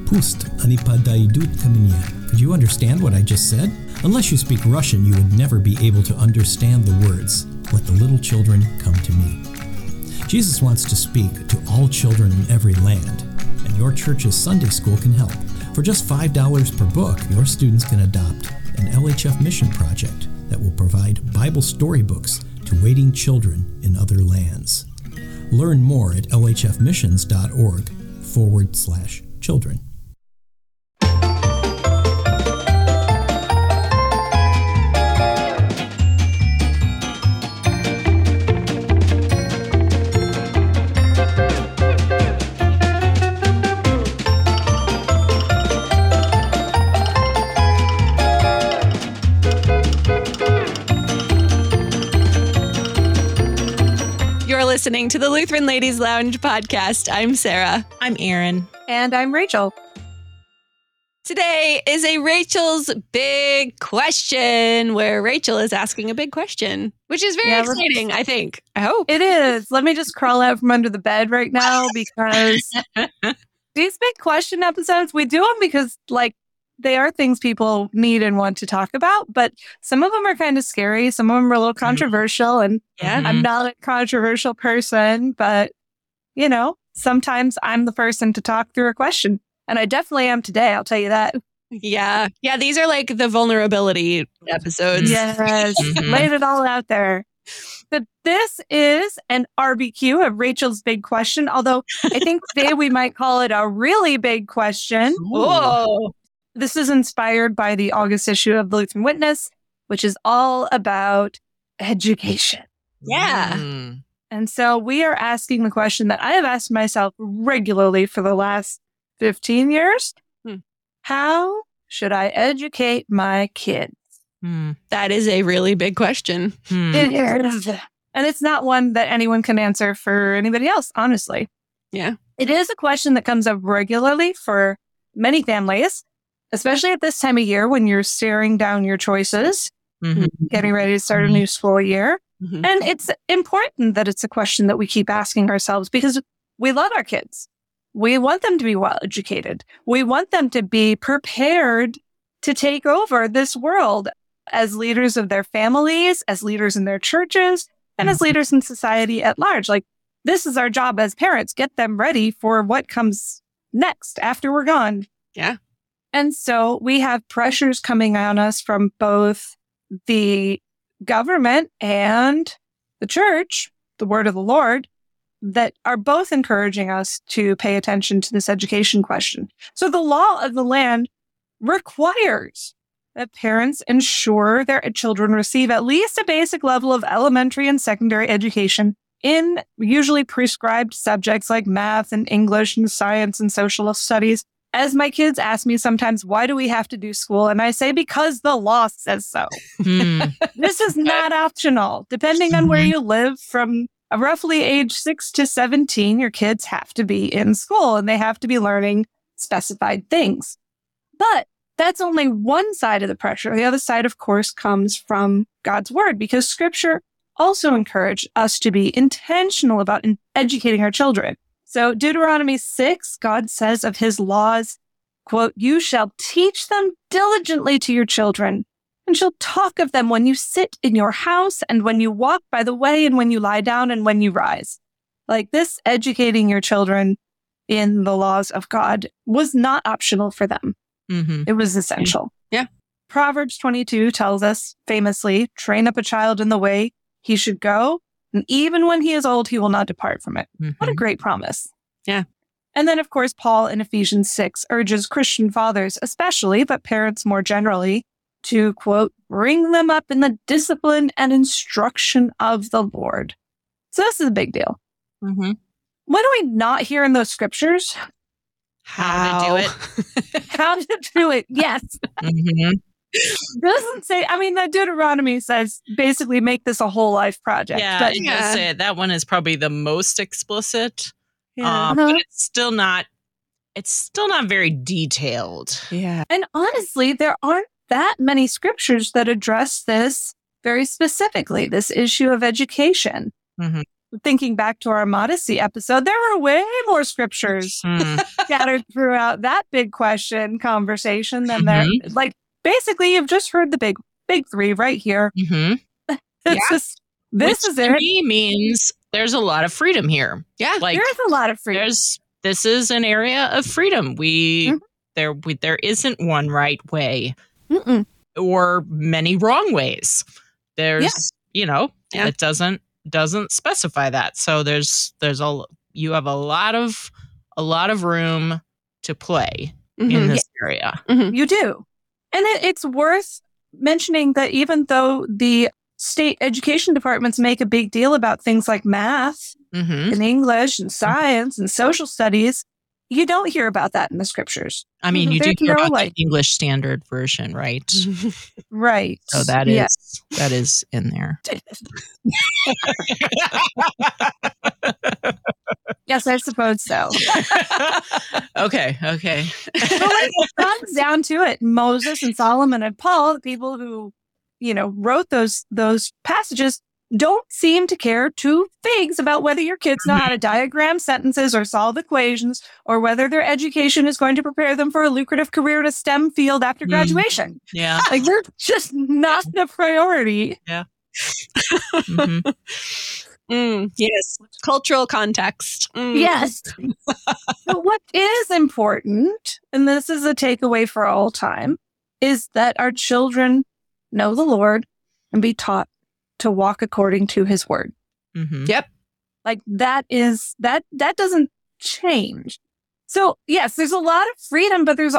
Pust ani padaidut kaminia. Could you understand what I just said? Unless you speak Russian, you would never be able to understand the words, "Let the little children come to me." Jesus wants to speak to all children in every land, and your church's Sunday school can help. For just $5 per book, your students can adopt an LHF mission project that will provide Bible storybooks to waiting children in other lands. Learn more at lhfmissions.org/children. Listening to the Lutheran Ladies Lounge podcast. I'm Sarah. I'm Erin. And I'm Rachel. Today is a Rachel's Big Question, where Rachel is asking a big question, which is very exciting, I think. I hope. It is. Let me just crawl out from under the bed right now because these big question episodes, we do them because, they are things people need and want to talk about, but some of them are kind of scary. Some of them are a little controversial, and I'm not a controversial person, but, sometimes I'm the person to talk through a question, and I definitely am today, I'll tell you that. Yeah, these are like the vulnerability episodes. Yes, laid it all out there. But this is an RBQ, a Rachel's Big Question, although I think today we might call it a really big question. Whoa. This is inspired by the August issue of the Lutheran Witness, which is all about education. Yeah. And so we are asking the question that I have asked myself regularly for the last 15 years. How should I educate my kids? That is a really big question. It is. And it's not one that anyone can answer for anybody else, honestly. Yeah. It is a question that comes up regularly for many families, especially at this time of year when you're staring down your choices, getting ready to start a new school year. And it's important that it's a question that we keep asking ourselves because we love our kids. We want them to be well educated. We want them to be prepared to take over this world as leaders of their families, as leaders in their churches, and as leaders in society at large. This is our job as parents, get them ready for what comes next after we're gone. Yeah. And so we have pressures coming on us from both the government and the church, the word of the Lord, that are both encouraging us to pay attention to this education question. So the law of the land requires that parents ensure their children receive at least a basic level of elementary and secondary education in usually prescribed subjects like math and English and science and social studies. As my kids ask me sometimes, why do we have to do school? And I say, because the law says so. This is not optional. Depending on where you live, from roughly age 6 to 17, your kids have to be in school and they have to be learning specified things. But that's only one side of the pressure. The other side, of course, comes from God's word, because scripture also encouraged us to be intentional about educating our children. So Deuteronomy 6, God says of his laws, quote, "You shall teach them diligently to your children, and shall talk of them when you sit in your house, and when you walk by the way, and when you lie down, and when you rise." This educating your children in the laws of God was not optional for them. It was essential. Yeah. Proverbs 22 tells us famously, "Train up a child in the way he should go, and even when he is old, he will not depart from it." What a great promise. Yeah. And then, of course, Paul in Ephesians 6 urges Christian fathers especially, but parents more generally, to, quote, "bring them up in the discipline and instruction of the Lord." So this is a big deal. What do we not hear in those scriptures? How to do it. How to do it, yes. Doesn't say, the Deuteronomy says basically make this a whole life project. Yeah, but I gotta say that one is probably the most explicit. Yeah. But it's still not very detailed. Yeah. And honestly, there aren't that many scriptures that address this very specifically, this issue of education. thinking back to our modesty episode, there were way more scriptures scattered throughout that big question conversation than there. Like, basically, you've just heard the big three right here. It's just, this is it. To me means there's a lot of freedom here. Yeah. Like, There's a lot of freedom. This is an area of freedom. There isn't one right way or many wrong ways. There's, it doesn't specify that. So you have a lot of room to play in this area. You do. And it's worth mentioning that even though the state education departments make a big deal about things like math and English and science and social studies, you don't hear about that in the scriptures. I mean, you do hear about the English Standard Version, right? Right. So that is in there. Yes, I suppose so. Okay. But it comes down to it. Moses and Solomon and Paul, the people who, wrote those passages, don't seem to care two figs about whether your kids know how to diagram sentences or solve equations, or whether their education is going to prepare them for a lucrative career in a STEM field after graduation. Yeah. Like, they're just not the priority. Yeah. Yes. Cultural context. Yes. But what is important, and this is a takeaway for all time, is that our children know the Lord and be taught to walk according to his word. Yep. Like, that doesn't change. So yes, there's a lot of freedom, but there's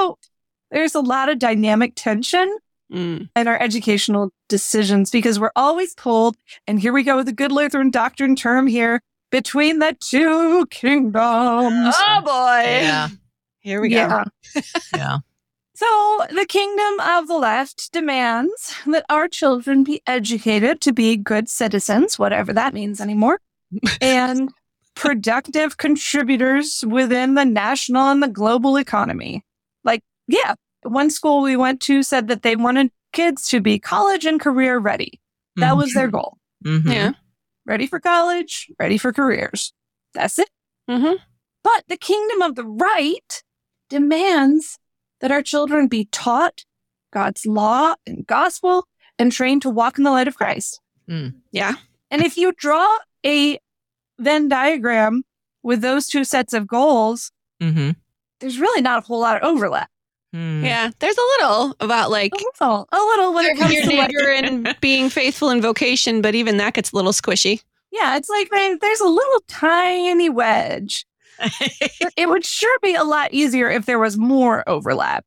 a lot of dynamic tension in our educational decisions, because we're always pulled, and here we go with the good Lutheran doctrine term here, between the two kingdoms. Oh boy. Yeah. Here we go. Yeah. So the kingdom of the left demands that our children be educated to be good citizens, whatever that means anymore, and productive contributors within the national and the global economy. Like, one school we went to said that they wanted kids to be college and career ready. That was their goal. Yeah. Ready for college, ready for careers. That's it. But the kingdom of the right demands that our children be taught God's law and gospel and trained to walk in the light of Christ. Yeah. And if you draw a Venn diagram with those two sets of goals, there's really not a whole lot of overlap. Yeah. There's a little about like a little when it comes your to neighbor and being faithful in vocation, but even that gets a little squishy. Yeah, it's like there's a little tiny wedge. It would sure be a lot easier if there was more overlap,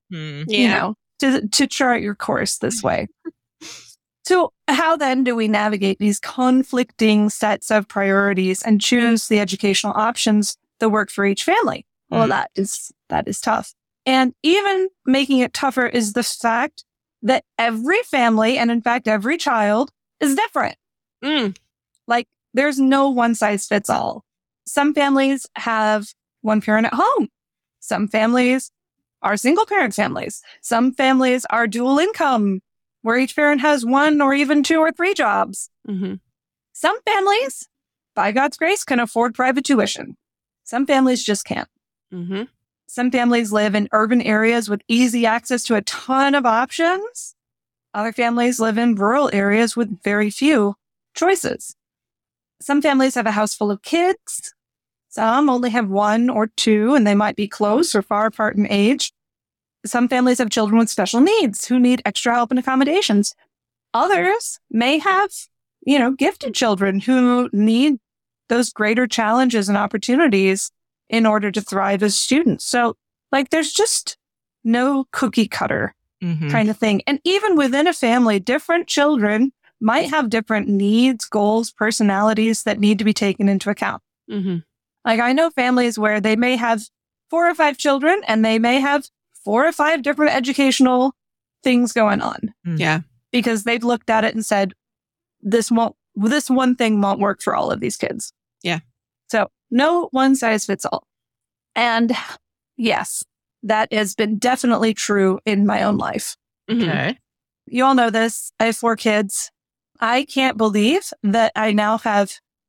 to chart your course this way. So how then do we navigate these conflicting sets of priorities and choose the educational options that work for each family? Well, that is tough. And even making it tougher is the fact that every family, and in fact, every child, is different. Like, there's no one size fits all. Some families have one parent at home. Some families are single parent families. Some families are dual income, where each parent has one or even two or three jobs. Some families, by God's grace, can afford private tuition. Some families just can't. Some families live in urban areas with easy access to a ton of options. Other families live in rural areas with very few choices. Some families have a house full of kids. Some only have one or two, and they might be close or far apart in age. Some families have children with special needs who need extra help and accommodations. Others may have, gifted children who need those greater challenges and opportunities in order to thrive as students. So, there's just no cookie cutter kind of thing. And even within a family, different children might have different needs, goals, personalities that need to be taken into account. Like, I know families where they may have 4 or 5 children and they may have 4 or 5 different educational things going on. Yeah. Because they've looked at it and said, this one thing won't work for all of these kids. Yeah. So no one size fits all. And yes, that has been definitely true in my own life. Okay. You all know this. I have 4 kids. I can't believe that I now have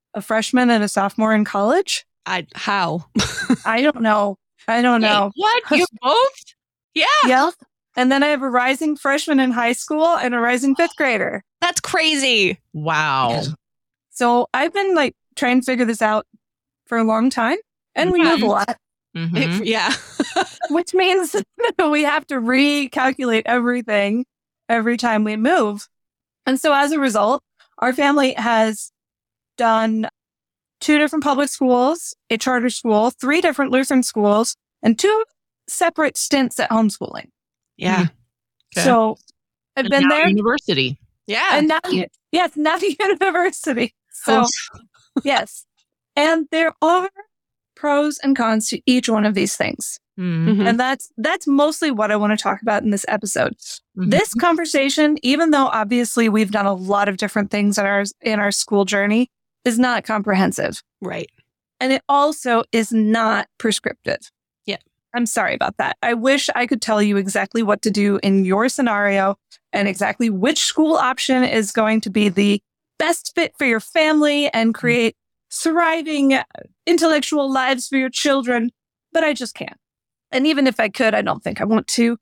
a freshman and a sophomore in college. How? I don't know. Wait, what? You both? Yeah. Yeah. And then I have a rising freshman in high school and a rising fifth grader. That's crazy. Wow. Yeah. So I've been like trying to figure this out for a long time, and we move a lot. Mm-hmm. Yeah. Which means we have to recalculate everything every time we move. And so as a result, our family has done 2 different public schools, a charter school, 3 different Lutheran schools, and 2 separate stints at homeschooling. Yeah. Okay. So I've been there. University. Yeah. And now, yes, now university. So yes. And there are pros and cons to each one of these things. Mm-hmm. And that's mostly what I want to talk about in this episode. Mm-hmm. This conversation, even though obviously we've done a lot of different things in our school journey, is not comprehensive. Right. And it also is not prescriptive. Yeah. I'm sorry about that. I wish I could tell you exactly what to do in your scenario and exactly which school option is going to be the best fit for your family and create thriving intellectual lives for your children, but I just can't. And even if I could, I don't think I want to.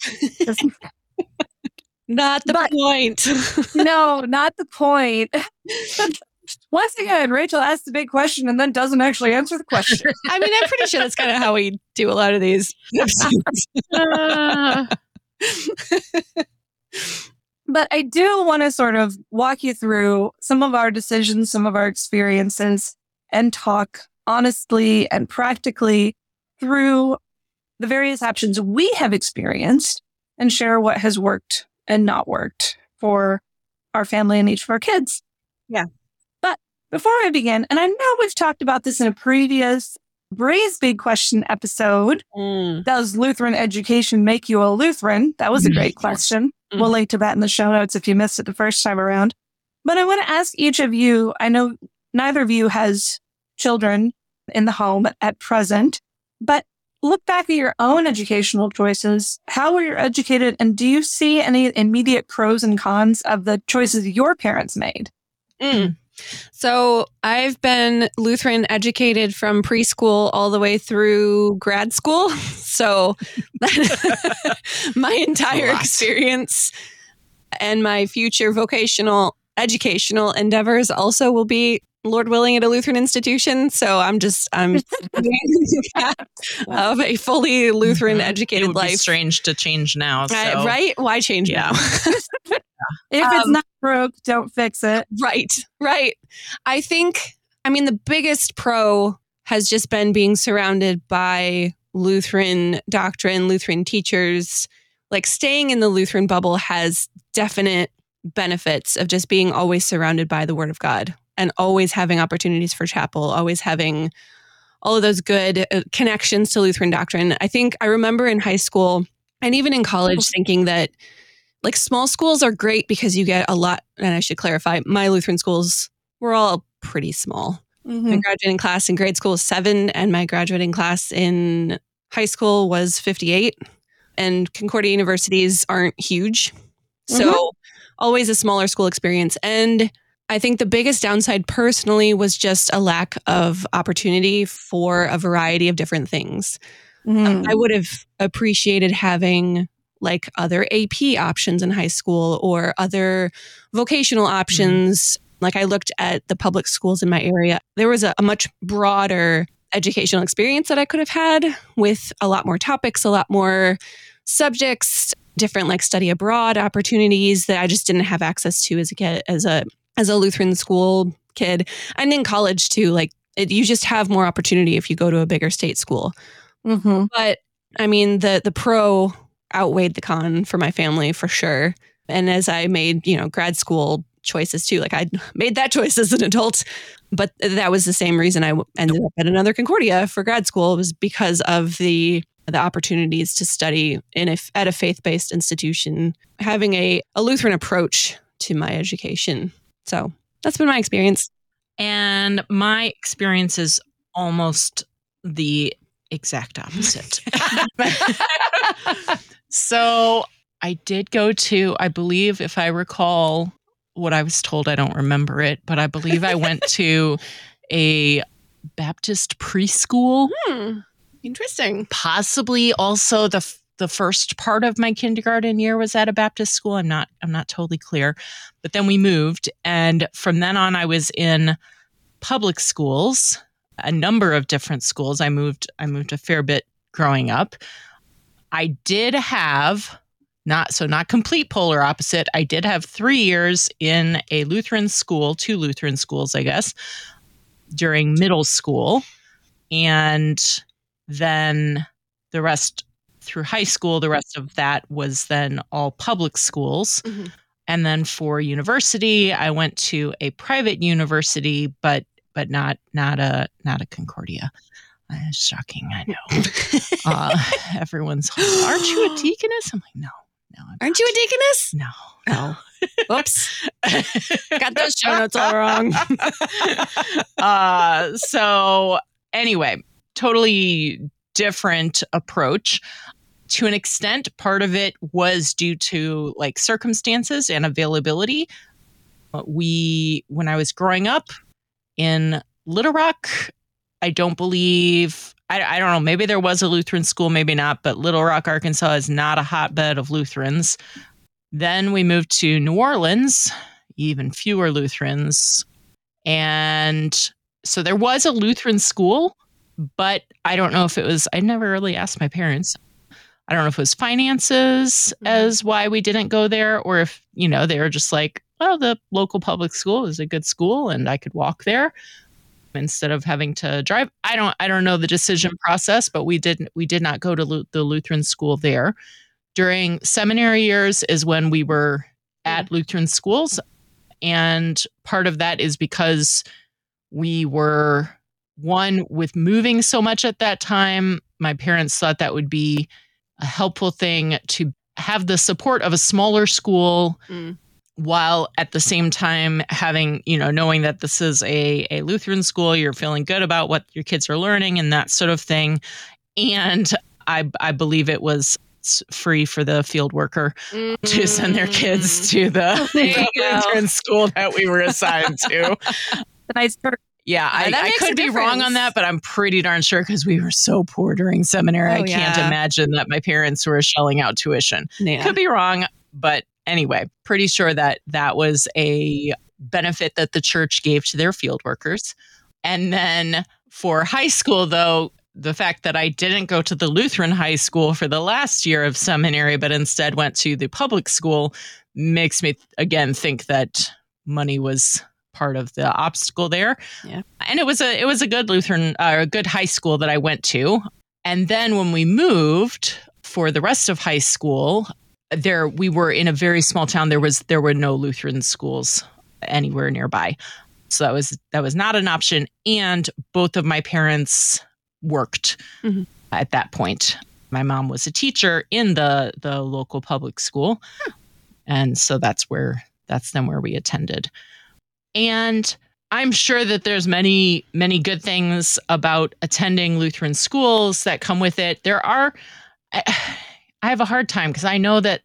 Not the point. No, not the point. Once again, Rachel asks the big question and then doesn't actually answer the question. I mean, I'm pretty sure that's kind of how we do a lot of these episodes. But I do want to sort of walk you through some of our decisions, some of our experiences, and talk honestly and practically through the various options we have experienced and share what has worked and not worked for our family and each of our kids. Yeah. But before I begin, and I know we've talked about this in a previous Bray's Big Question episode, does Lutheran education make you a Lutheran? That was a great question. We'll link to that in the show notes if you missed it the first time around. But I want to ask each of you, I know neither of you has children in the home at present, but look back at your own educational choices. How were you educated? And do you see any immediate pros and cons of the choices your parents made? So I've been Lutheran educated from preschool all the way through grad school. So my entire experience and my future vocational educational endeavors also will be, Lord willing, at a Lutheran institution. So I'm of a fully Lutheran educated life. It would be strange to change now. So. Right? Why change now? If it's not broke, don't fix it. Right. I think, the biggest pro has just been being surrounded by Lutheran doctrine, Lutheran teachers. Like staying in the Lutheran bubble has definite benefits of just being always surrounded by the Word of God and always having opportunities for chapel, always having all of those good connections to Lutheran doctrine. I think I remember in high school and even in college thinking that like small schools are great because you get a lot, and I should clarify, my Lutheran schools were all pretty small. My graduating class in grade school was 7 and my graduating class in high school was 58. And Concordia universities aren't huge. So always a smaller school experience. And I think the biggest downside personally was just a lack of opportunity for a variety of different things. I would have appreciated having like other AP options in high school or other vocational options. Like I looked at the public schools in my area. There was a much broader educational experience that I could have had with a lot more topics, a lot more subjects, different like study abroad opportunities that I just didn't have access to as a kid, as a Lutheran school kid. And in college too, like you just have more opportunity if you go to a bigger state school. But the pro outweighed the con for my family for sure. And as I made, grad school choices too, like I made that choice as an adult, but that was the same reason I ended up at another Concordia for grad school, was because of the opportunities to study at a faith-based institution, having a Lutheran approach to my education. So that's been my experience. And my experience is almost the exact opposite. So I did go to, I believe, if I recall what I was told, I don't remember it, but I believe I went to a Baptist preschool. Interesting. Possibly also the first part of my kindergarten year was at a Baptist school. I'm not totally clear. But then we moved, and from then on I was in public schools, a number of different schools. I moved a fair bit growing up. I did have not complete polar opposite. I did have 3 years in a Lutheran school, 2 Lutheran schools, I guess, during middle school. And then the rest through high school, the rest of that was then all public schools. Mm-hmm. And then for university, I went to a private university, but not a Concordia. Shocking, I know. Everyone's, aren't you a deaconess? I'm like, no. Aren't you a deaconess? No. Oh. Whoops. Got those show notes all wrong. So anyway, totally different approach. To an extent, part of it was due to like circumstances and availability. When I was growing up in Little Rock, I don't believe, I don't know, maybe there was a Lutheran school, maybe not, but Little Rock, Arkansas is not a hotbed of Lutherans. Then we moved to New Orleans, even fewer Lutherans. And so there was a Lutheran school, but I don't know if it was, I never really asked my parents. I don't know if it was finances as why we didn't go there, or if, they were just like, well, the local public school is a good school and I could walk there instead of having to drive. I don't know the decision process, but we did not go to the Lutheran school there. During seminary years is when we were at Lutheran schools. And part of that is because we were, one, with moving so much at that time, my parents thought that would be a helpful thing to have the support of a smaller school while at the same time having, knowing that this is a Lutheran school, you're feeling good about what your kids are learning and that sort of thing. And I believe it was free for the field worker to send their kids to the Lutheran school that we were assigned to. Nice perk. Yeah, I could be wrong on that, but I'm pretty darn sure because we were so poor during seminary. I can't imagine that my parents were shelling out tuition. Yeah. Could be wrong, but anyway, pretty sure that was a benefit that the church gave to their field workers. And then for high school, though, the fact that I didn't go to the Lutheran high school for the last year of seminary, but instead went to the public school makes me, again, think that money was part of the obstacle there. Yeah. And it was a good Lutheran, a good high school that I went to. And then when we moved for the rest of high school, we were in a very small town. There were no Lutheran schools anywhere nearby. So that was not an option. And both of my parents worked at that point. My mom was a teacher in the local public school. And so that's then where we attended. And I'm sure that there's many, many good things about attending Lutheran schools that come with it. I have a hard time because I know that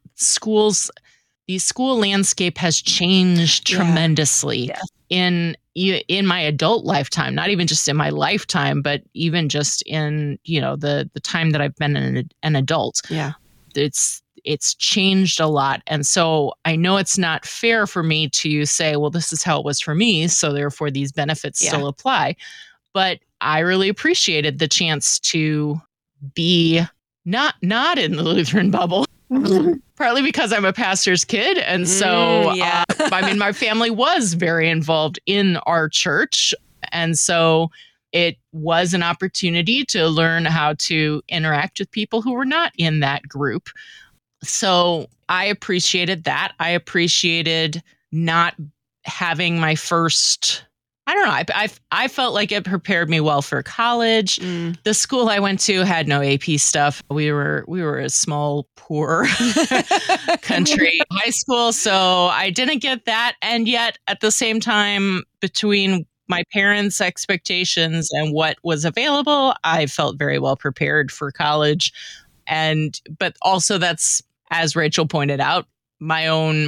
the school landscape has changed tremendously in my adult lifetime, not even just in my lifetime, but even just in, the time that I've been an adult. Yeah. It's changed a lot. And so I know it's not fair for me to say, well, this is how it was for me, so therefore these benefits still apply. But I really appreciated the chance to be not in the Lutheran bubble, partly because I'm a pastor's kid. And so, my family was very involved in our church. And so it was an opportunity to learn how to interact with people who were not in that group. So I appreciated that. I appreciated not having my first, I don't know, I felt like it prepared me well for college. The school I went to had no AP stuff. We were a small, poor country high school, so I didn't get that. And yet at the same time, between my parents' expectations and what was available, I felt very well prepared for college. But also that's, as Rachel pointed out, my own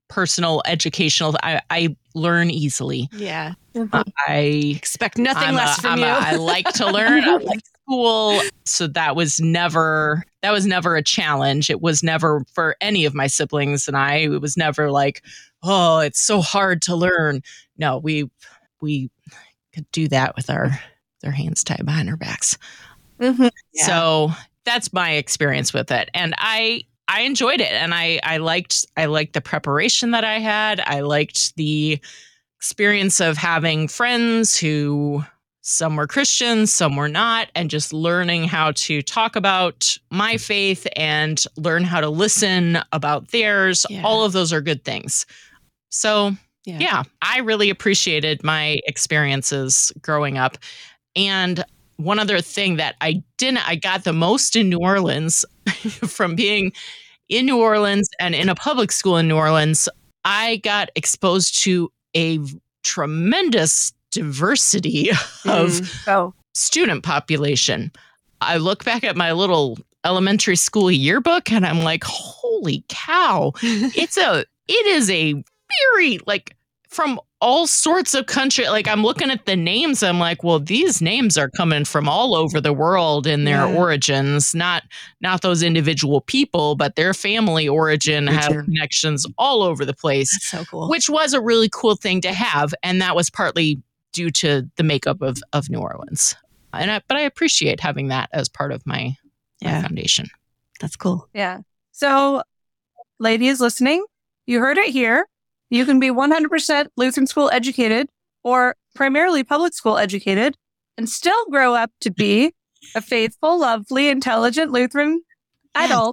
personal educational. I learn easily. Yeah. I expect nothing less from you. I like to learn. I like school. So that was never a challenge. It was never for any of my siblings and I. It was never like, oh, it's so hard to learn. No, we could do that with their hands tied behind our backs. Yeah. So that's my experience with it. And I enjoyed it. And I liked the preparation that I had. I liked the experience of having friends who some were Christians, some were not, and just learning how to talk about my faith and learn how to listen about theirs. Yeah. All of those are good things. So yeah, I really appreciated my experiences growing up. And one other thing that I got the most in New Orleans from being in New Orleans and in a public school in New Orleans, I got exposed to a tremendous diversity of student population. I look back at my little elementary school yearbook and I'm like, holy cow. It is a very from all sorts of country. Like I'm looking at the names. I'm like, well, these names are coming from all over the world in their origins, not those individual people, but their family origin has connections all over the place. That's so cool. Which was a really cool thing to have. And that was partly due to the makeup of New Orleans. But I appreciate having that as part of my foundation. That's cool. Yeah. So ladies listening, you heard it here. You can be 100% Lutheran school educated or primarily public school educated and still grow up to be a faithful, lovely, intelligent Lutheran adult.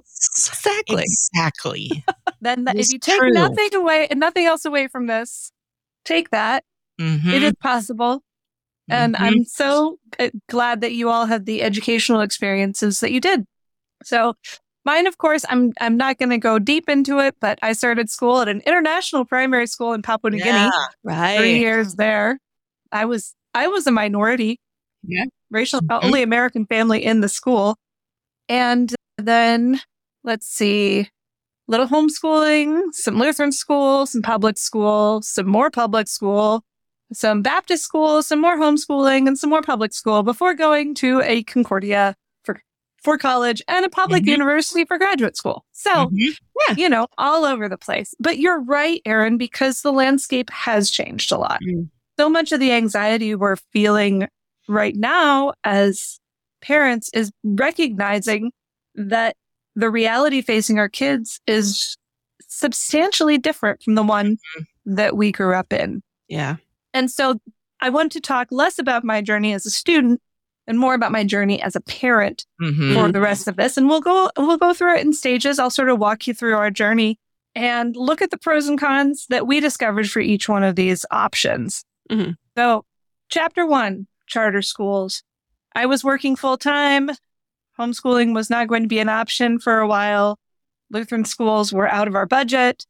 Exactly. Then if you take nothing else away from this, take that. Mm-hmm. It is possible. And I'm so glad that you all had the educational experiences that you did. So mine, of course, I'm not going to go deep into it, but I started school at an international primary school in Papua New Guinea. Right. 3 years there. I was a minority. Yeah. Racial, only American family in the school. And then, let's see, little homeschooling, some Lutheran school, some public school, some more public school, some Baptist school, some more homeschooling, and some more public school before going to a Concordia for college and a public university for graduate school. So, all over the place. But you're right, Erin, because the landscape has changed a lot. So much of the anxiety we're feeling right now as parents is recognizing that the reality facing our kids is substantially different from the one that we grew up in. Yeah. And so I want to talk less about my journey as a student and more about my journey as a parent for the rest of this. And we'll go through it in stages. I'll sort of walk you through our journey and look at the pros and cons that we discovered for each one of these options. So chapter 1, charter schools. I was working full time. Homeschooling was not going to be an option for a while. Lutheran schools were out of our budget.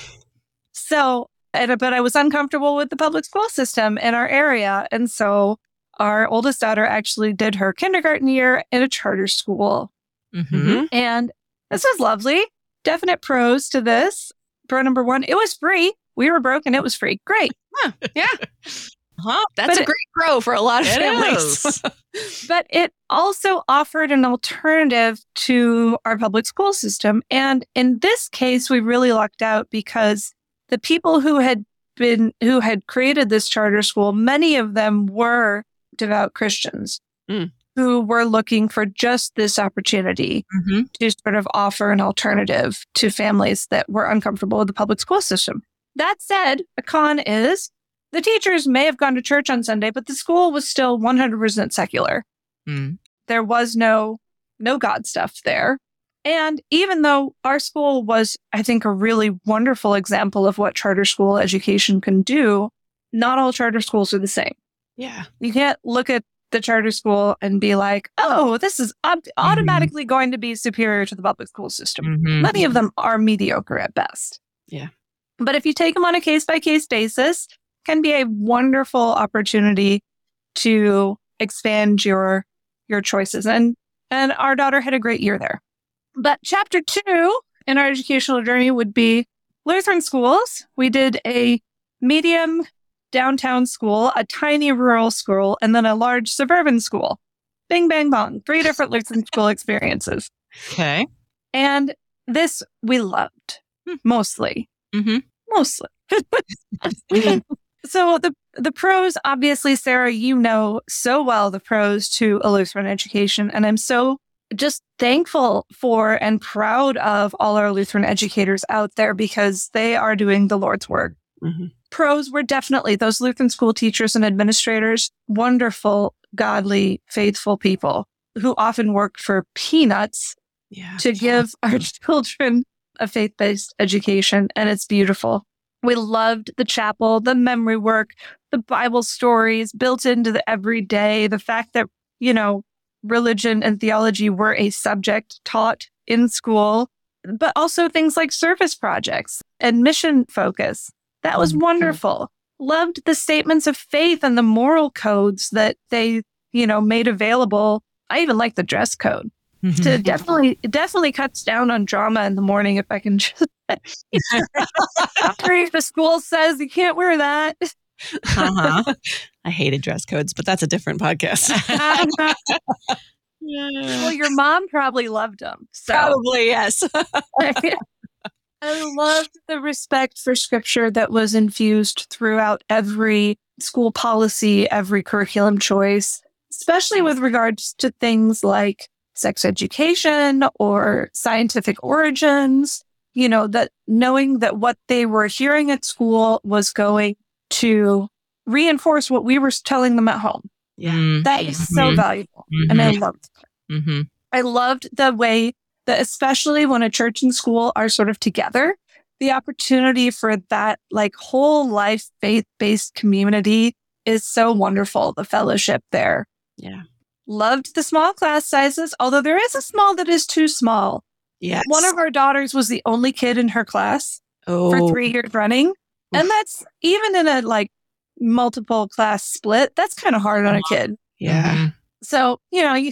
But I was uncomfortable with the public school system in our area. And so our oldest daughter actually did her kindergarten year in a charter school. And this was lovely. Definite pros to this. Pro number 1, it was free. We were broke and it was free. Great. Yeah. That's a great pro for a lot of families. But it also offered an alternative to our public school system. And in this case, we really lucked out because the people who had created this charter school, many of them were devout Christians who were looking for just this opportunity to sort of offer an alternative to families that were uncomfortable with the public school system. That said, a con is the teachers may have gone to church on Sunday, but the school was still 100% secular. There was no God stuff there. And even though our school was, I think, a really wonderful example of what charter school education can do, not all charter schools are the same. Yeah. You can't look at the charter school and be like, oh, this is automatically going to be superior to the public school system. Many of them are mediocre at best. Yeah. But if you take them on a case-by-case basis, it can be a wonderful opportunity to expand your choices. And our daughter had a great year there. But chapter 2 in our educational journey would be Lutheran schools, we did a medium downtown school, a tiny rural school, and then a large suburban school. Bing, bang, bong. 3 different Lutheran school experiences. Okay. And this we loved, mostly. Mm-hmm. Mostly. So the pros, obviously, Sarah, you know so well the pros to a Lutheran education. And I'm so just thankful for and proud of all our Lutheran educators out there because they are doing the Lord's work. Mm-hmm. Pros were definitely those Lutheran school teachers and administrators, wonderful, godly, faithful people who often work for peanuts to give our children a faith-based education. And it's beautiful. We loved the chapel, the memory work, the Bible stories built into the everyday, the fact that, you know, religion and theology were a subject taught in school, but also things like service projects and mission focus. That was wonderful. Loved the statements of faith and the moral codes that they, you know, made available. I even like the dress code. So it definitely cuts down on drama in the morning if I can just if the school says you can't wear that. I hated dress codes, but that's a different podcast. Well, your mom probably loved them. So. Probably, yes. I loved the respect for scripture that was infused throughout every school policy, every curriculum choice, especially with regards to things like sex education or scientific origins, you know, that knowing that what they were hearing at school was going to reinforce what we were telling them at home. Yeah. That is so valuable. And I loved it. I loved the way that, especially when a church and school are sort of together, the opportunity for that like whole life faith-based community is so wonderful. The fellowship there. Yeah. Loved the small class sizes, although there is a small that is too small. Yes. One of our daughters was the only kid in her class for 3 years running. Oof. And that's even in a like multiple class split. That's kind of hard on a kid. Yeah. So, you know,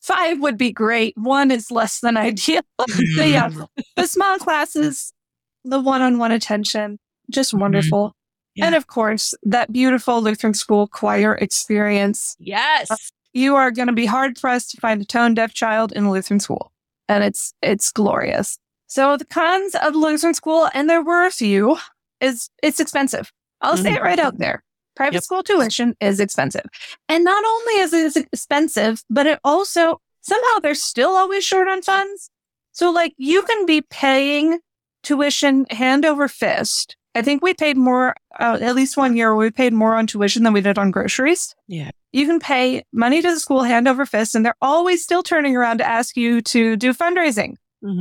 5 would be great. 1 is less than ideal. But yeah, the small classes, the one-on-one attention, just wonderful. Yeah. And of course, that beautiful Lutheran school choir experience. Yes. You are going to be hard pressed to find a tone deaf child in a Lutheran school. And it's glorious. So the cons of Lutheran school, and there were a few, is it's expensive. I'll say it right out there. Private school tuition is expensive. And not only is it expensive, but it also, somehow they're still always short on funds. So like you can be paying tuition hand over fist. I think we paid more, at least one year, we paid more on tuition than we did on groceries. Yeah. You can pay money to the school hand over fist, and they're always still turning around to ask you to do fundraising,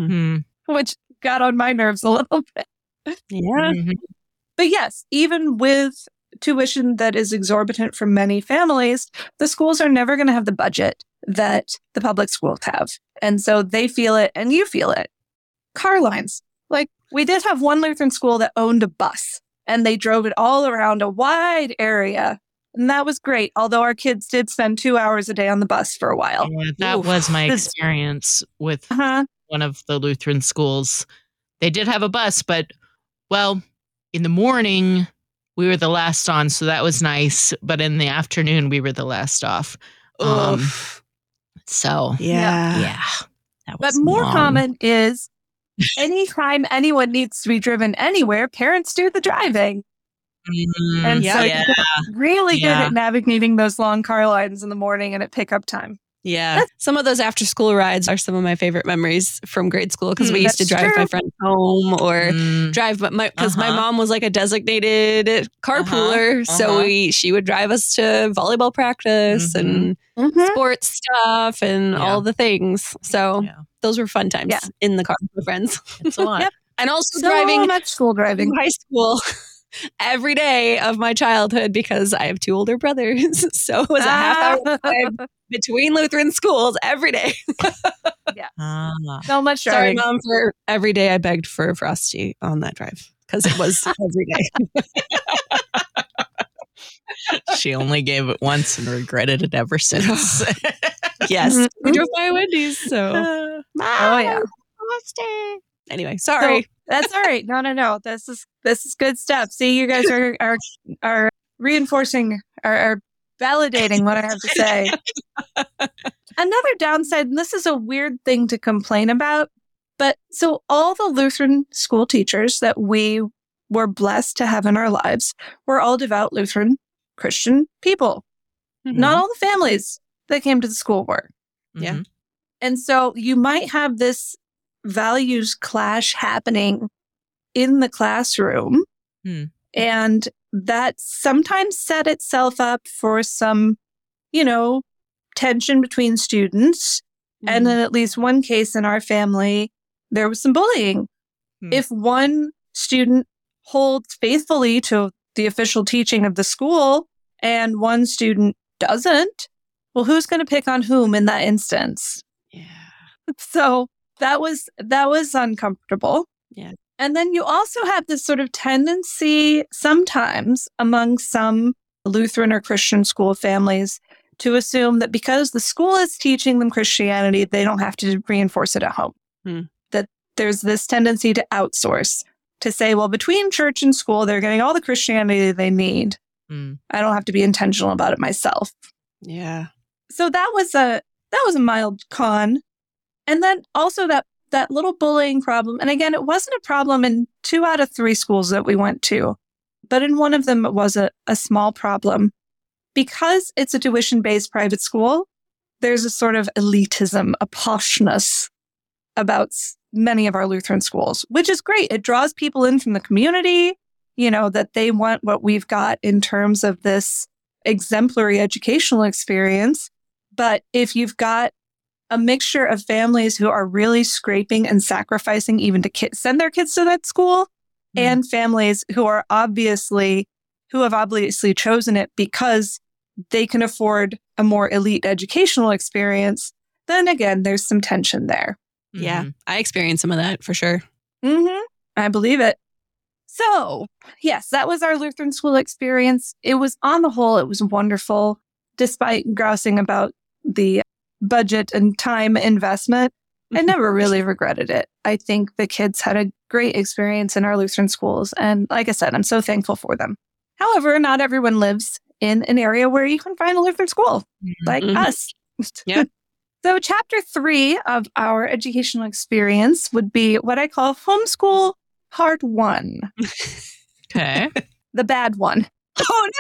which got on my nerves a little bit. Yeah. But yes, even with tuition that is exorbitant for many families, the schools are never going to have the budget that the public schools have. And so they feel it and you feel it. Car lines. Like we did have one Lutheran school that owned a bus and they drove it all around a wide area. And that was great. Although our kids did spend 2 hours a day on the bus for a while. Yeah, that was my experience with one of the Lutheran schools. They did have a bus, but well, in the morning, we were the last on, so that was nice. But in the afternoon, we were the last off. So, yeah. But more common is anytime anyone needs to be driven anywhere, parents do the driving. And so really good at navigating those long car lines in the morning and at pickup time. Yeah. Some of those after school rides are some of my favorite memories from grade school because we used to drive my friends home or drive because my mom was like a designated carpooler. So she would drive us to volleyball practice and sports stuff and all the things. So those were fun times in the car with my friends. It's a lot. And also so much school driving. High school. Every day of my childhood because I have 2 older brothers. So it was a half-hour drive between Lutheran schools every day. So much Sorry, driving. Mom, for every day I begged for a Frosty on that drive because it was every day. She only gave it once and regretted it ever since. Yes. We drove by Wendy's, so. Frosty. Anyway, sorry. So, that's all right. No. This is good stuff. See, you guys are reinforcing, are validating what I have to say. Another downside, and this is a weird thing to complain about, but so all the Lutheran school teachers that we were blessed to have in our lives were all devout Lutheran Christian people. Mm-hmm. Not all the families that came to the school were. Yeah. And so you might have this values clash happening in the classroom. And that sometimes set itself up for some, tension between students. And in at least one case in our family, there was some bullying. If one student holds faithfully to the official teaching of the school and one student doesn't, well, who's going to pick on whom in that instance? Yeah. So that was uncomfortable. Yeah. And then you also have this sort of tendency sometimes among some Lutheran or Christian school families to assume that because the school is teaching them Christianity, they don't have to reinforce it at home. That there's this tendency to outsource, to say, well, between church and school, they're getting all the Christianity they need. I don't have to be intentional about it myself. Yeah. So that was a mild con. And then also that little bullying problem. And again, it wasn't a problem in 2 out of 3 schools that we went to, but in one of them, it was a small problem. Because it's a tuition-based private school, there's a sort of elitism, a poshness about many of our Lutheran schools, which is great. It draws people in from the community, that they want what we've got in terms of this exemplary educational experience. But if you've got a mixture of families who are really scraping and sacrificing even to send their kids to that school, and families who have obviously chosen it because they can afford a more elite educational experience, then again, there's some tension there. Yeah, I experienced some of that for sure. I believe it. So, yes, that was our Lutheran school experience. It was, on the whole, it was wonderful, despite grousing about the budget and time investment. I never really regretted it. I think the kids had a great experience in our Lutheran schools. And like I said, I'm so thankful for them. However, not everyone lives in an area where you can find a Lutheran school, like us. Yeah. So chapter 3 of our educational experience would be what I call homeschool part 1. Okay. The bad one. Oh,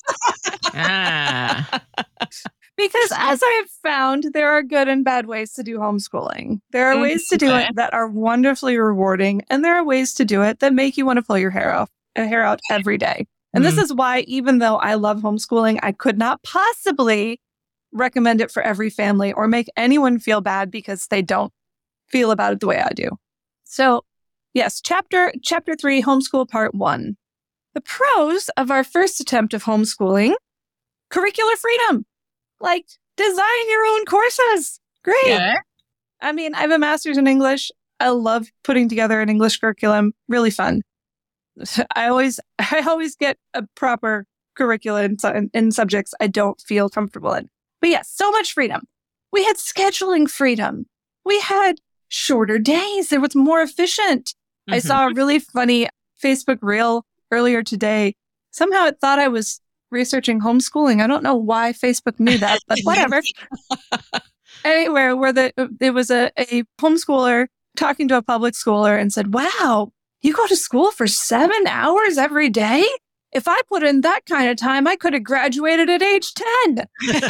no. Because as I've found, there are good and bad ways to do homeschooling. There are ways to do it that are wonderfully rewarding, and there are ways to do it that make you want to pull your hair out every day. And this is why, even though I love homeschooling, I could not possibly recommend it for every family or make anyone feel bad because they don't feel about it the way I do. So, yes, chapter 3, homeschool part 1. The pros of our first attempt of homeschooling: curricular freedom. Like, design your own courses. Great. Yeah. I mean, I have a master's in English. I love putting together an English curriculum. Really fun. I always get a proper curriculum in subjects I don't feel comfortable in. But yes, so much freedom. We had scheduling freedom. We had shorter days. It was more efficient. I saw a really funny Facebook reel earlier today. Somehow it thought I was researching homeschooling. I don't know why Facebook knew that, but whatever. Anywhere where it was a homeschooler talking to a public schooler and said, "Wow, you go to school for 7 hours every day? If I put in that kind of time, I could have graduated at age 10.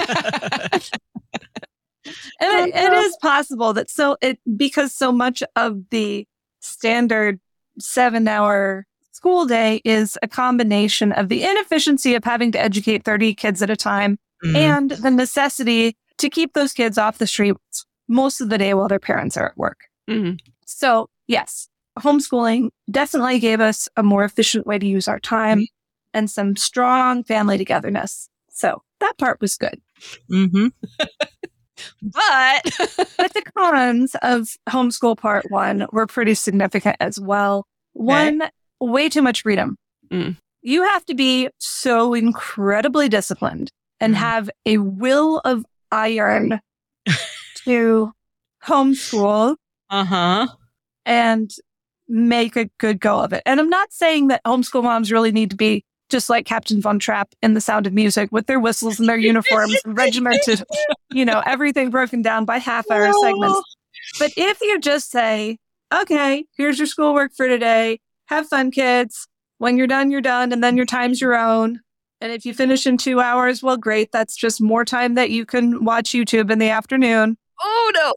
And it is possible that because so much of the standard 7-hour school day is a combination of the inefficiency of having to educate 30 kids at a time and the necessity to keep those kids off the streets most of the day while their parents are at work. So, yes, homeschooling definitely gave us a more efficient way to use our time and some strong family togetherness. So that part was good. But the cons of homeschool part 1 were pretty significant as well. One, way too much freedom. You have to be so incredibly disciplined and have a will of iron to homeschool. And make a good go of it. And I'm not saying that homeschool moms really need to be just like Captain Von Trapp in The Sound of Music with their whistles and their uniforms, regimented, everything broken down by half-hour segments. But if you just say, okay, here's your schoolwork for today. Have fun, kids. When you're done, and then your time's your own. And if you finish in 2 hours, well, great. That's just more time that you can watch YouTube in the afternoon. Oh, no.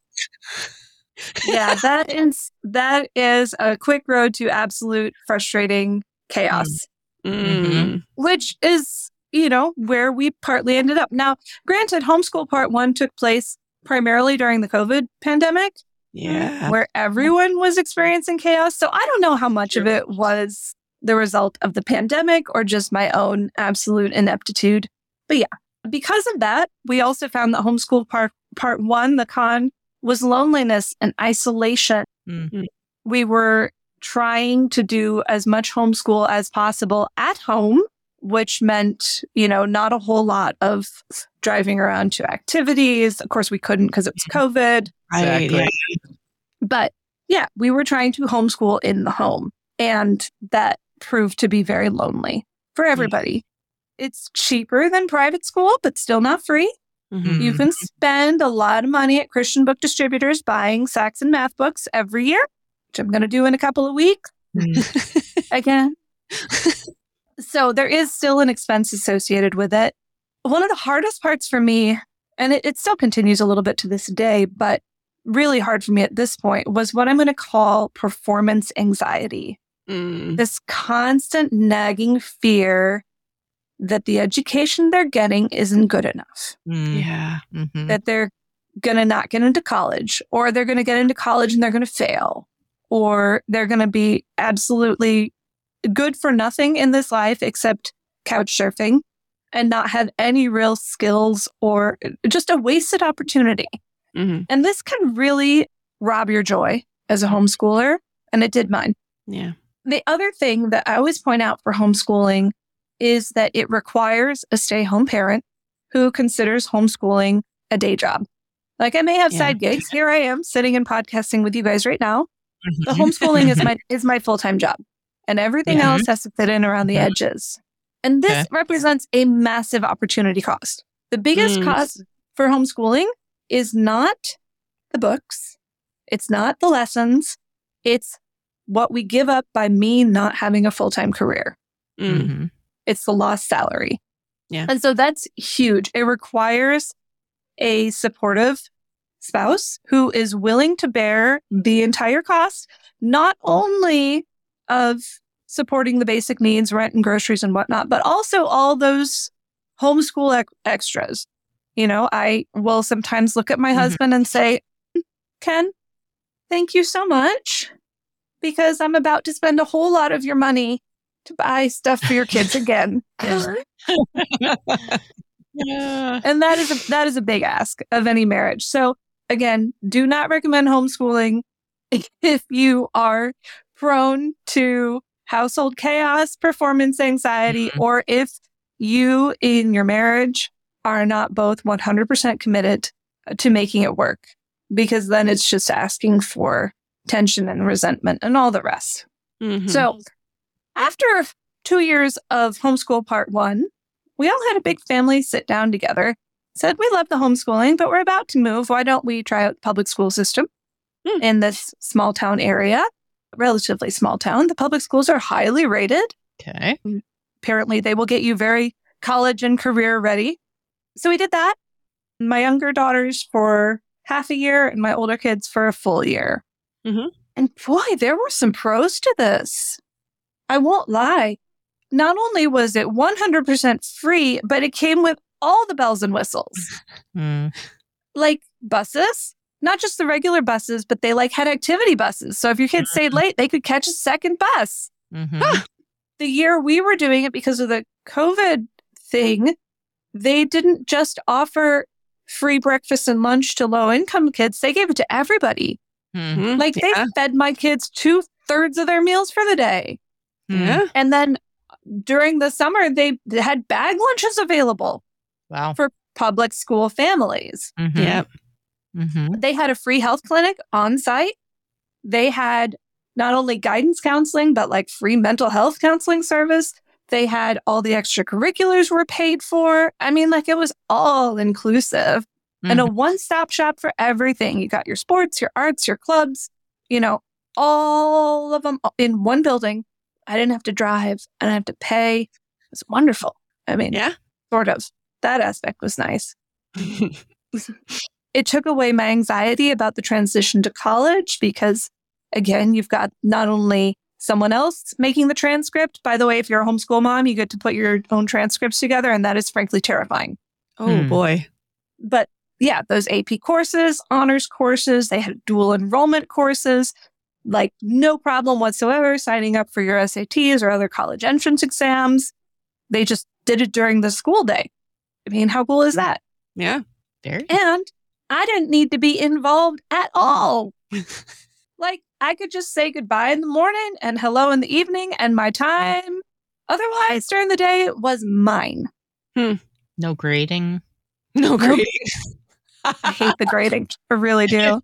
Yeah, that is a quick road to absolute frustrating chaos. Mm-hmm. Which is, where we partly ended up. Now, granted, homeschool part 1 took place primarily during the COVID pandemic. Yeah. Where everyone was experiencing chaos. So I don't know how much of it was the result of the pandemic or just my own absolute ineptitude. But yeah, because of that, we also found that homeschool part 1, the con, was loneliness and isolation. Mm-hmm. We were trying to do as much homeschool as possible at home, which meant, not a whole lot of driving around to activities. Of course, we couldn't because it was COVID. Exactly. Right. But yeah, we were trying to homeschool in the home, and that proved to be very lonely for everybody. It's cheaper than private school, but still not free. Mm-hmm. You can spend a lot of money at Christian book distributors buying Saxon math books every year, which I'm going to do in a couple of weeks again. So there is still an expense associated with it. One of the hardest parts for me, and it still continues a little bit to this day, but really hard for me at this point, was what I'm going to call performance anxiety. This constant nagging fear that the education they're getting isn't good enough. Yeah. Mm-hmm. That they're going to not get into college, or they're going to get into college and they're going to fail, or they're going to be absolutely good for nothing in this life except couch surfing and not have any real skills, or just a wasted opportunity. Mm-hmm. And this can really rob your joy as a homeschooler, and it did mine. Yeah. The other thing that I always point out for homeschooling is that it requires a stay-home parent who considers homeschooling a day job. Like, I may have side gigs. Here I am sitting and podcasting with you guys right now. The homeschooling is my full-time job, and everything else has to fit in around the edges. And this represents a massive opportunity cost. The biggest cost for homeschooling is not the books. It's not the lessons. It's what we give up by me not having a full-time career. Mm-hmm. It's the lost salary. Yeah. And so that's huge. It requires a supportive spouse who is willing to bear the entire cost, not only of supporting the basic needs, rent and groceries and whatnot, but also all those homeschool extras. I will sometimes look at my husband and say, Ken, thank you so much, because I'm about to spend a whole lot of your money to buy stuff for your kids again. Yeah. And that is a big ask of any marriage. So again, do not recommend homeschooling if you are prone to household chaos, performance anxiety, or if you in your marriage are not both 100% committed to making it work, because then it's just asking for tension and resentment and all the rest. Mm-hmm. So after 2 years of homeschool part 1, we all had a big family sit down together, said we love the homeschooling, but we're about to move. Why don't we try out the public school system in this small town area? Relatively small town. The public schools are highly rated. Okay. Apparently, they will get you very college and career ready. So we did that. My younger daughters for half a year and my older kids for a full year. Mm-hmm. And boy, there were some pros to this. I won't lie. Not only was it 100% free, but it came with all the bells and whistles. Like buses, not just the regular buses, but they had activity buses. So if your kids stayed late, they could catch a second bus. The year we were doing it, because of the COVID thing, they didn't just offer free breakfast and lunch to low-income kids. They gave it to everybody. Mm-hmm. They fed my kids 2/3 of their meals for the day. Yeah. And then during the summer, they had bag lunches available. Wow. For public school families. Yep. They had a free health clinic on site. They had not only guidance counseling, but like free mental health counseling service. They had all the extracurriculars were paid for. I mean, like it was all inclusive and a one-stop shop for everything. You got your sports, your arts, your clubs, you know, all of them in one building. I didn't have to drive. I didn't have to pay. It was wonderful. I mean, sort of. That aspect was nice. It took away my anxiety about the transition to college because, again, you've got not only someone else making the transcript. By the way, if you're a homeschool mom, you get to put your own transcripts together, and that is frankly terrifying. Oh, boy. But yeah, those AP courses, honors courses, they had dual enrollment courses, like no problem whatsoever signing up for your SATs or other college entrance exams. They just did it during the school day. I mean, how cool is that? Yeah. And I didn't need to be involved at all. Like, I could just say goodbye in the morning and hello in the evening, and my time otherwise during the day was mine. No grading. No grading. I hate the grading. I really do.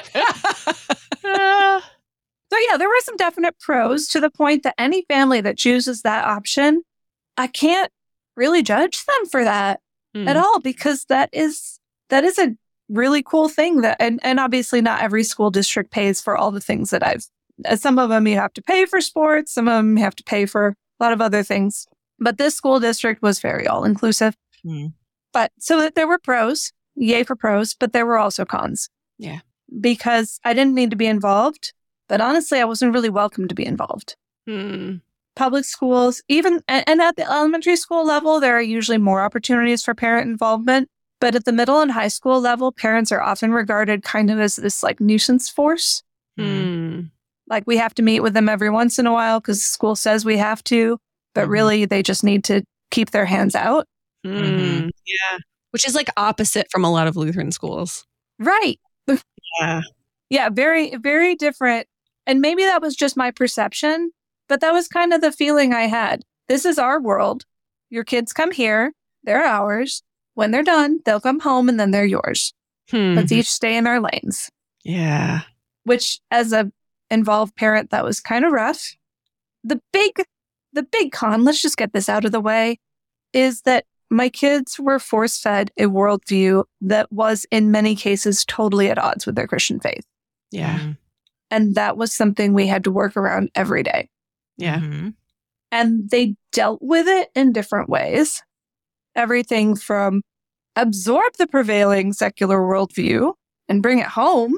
So yeah, there were some definite pros to the point that any family that chooses that option, I can't really judge them for that at all, because that is a really cool thing that, and obviously not every school district pays for all the things that some of them you have to pay for sports, some of them you have to pay for a lot of other things. But this school district was very all inclusive. But so that there were pros, yay for pros, but there were also cons. Yeah. Because I didn't need to be involved, but honestly, I wasn't really welcome to be involved. Public schools, even, and at the elementary school level, there are usually more opportunities for parent involvement. But at the middle and high school level, parents are often regarded kind of as this like nuisance force. Like we have to meet with them every once in a while because the school says we have to, but really they just need to keep their hands out. Yeah. Which is like opposite from a lot of Lutheran schools. Right. Yeah. Yeah. Very, very different. And maybe that was just my perception, but that was kind of the feeling I had. This is our world. Your kids come here. They're ours. When they're done, they'll come home and then they're yours. Let's each stay in our lanes. Yeah. Which, as a involved parent, that was kind of rough. The big con, let's just get this out of the way, is that my kids were force-fed a worldview that was, in many cases, totally at odds with their Christian faith. Yeah. And that was something we had to work around every day. Yeah. And they dealt with it in different ways. Everything from absorb the prevailing secular worldview and bring it home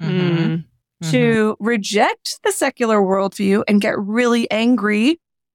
to reject the secular worldview and get really angry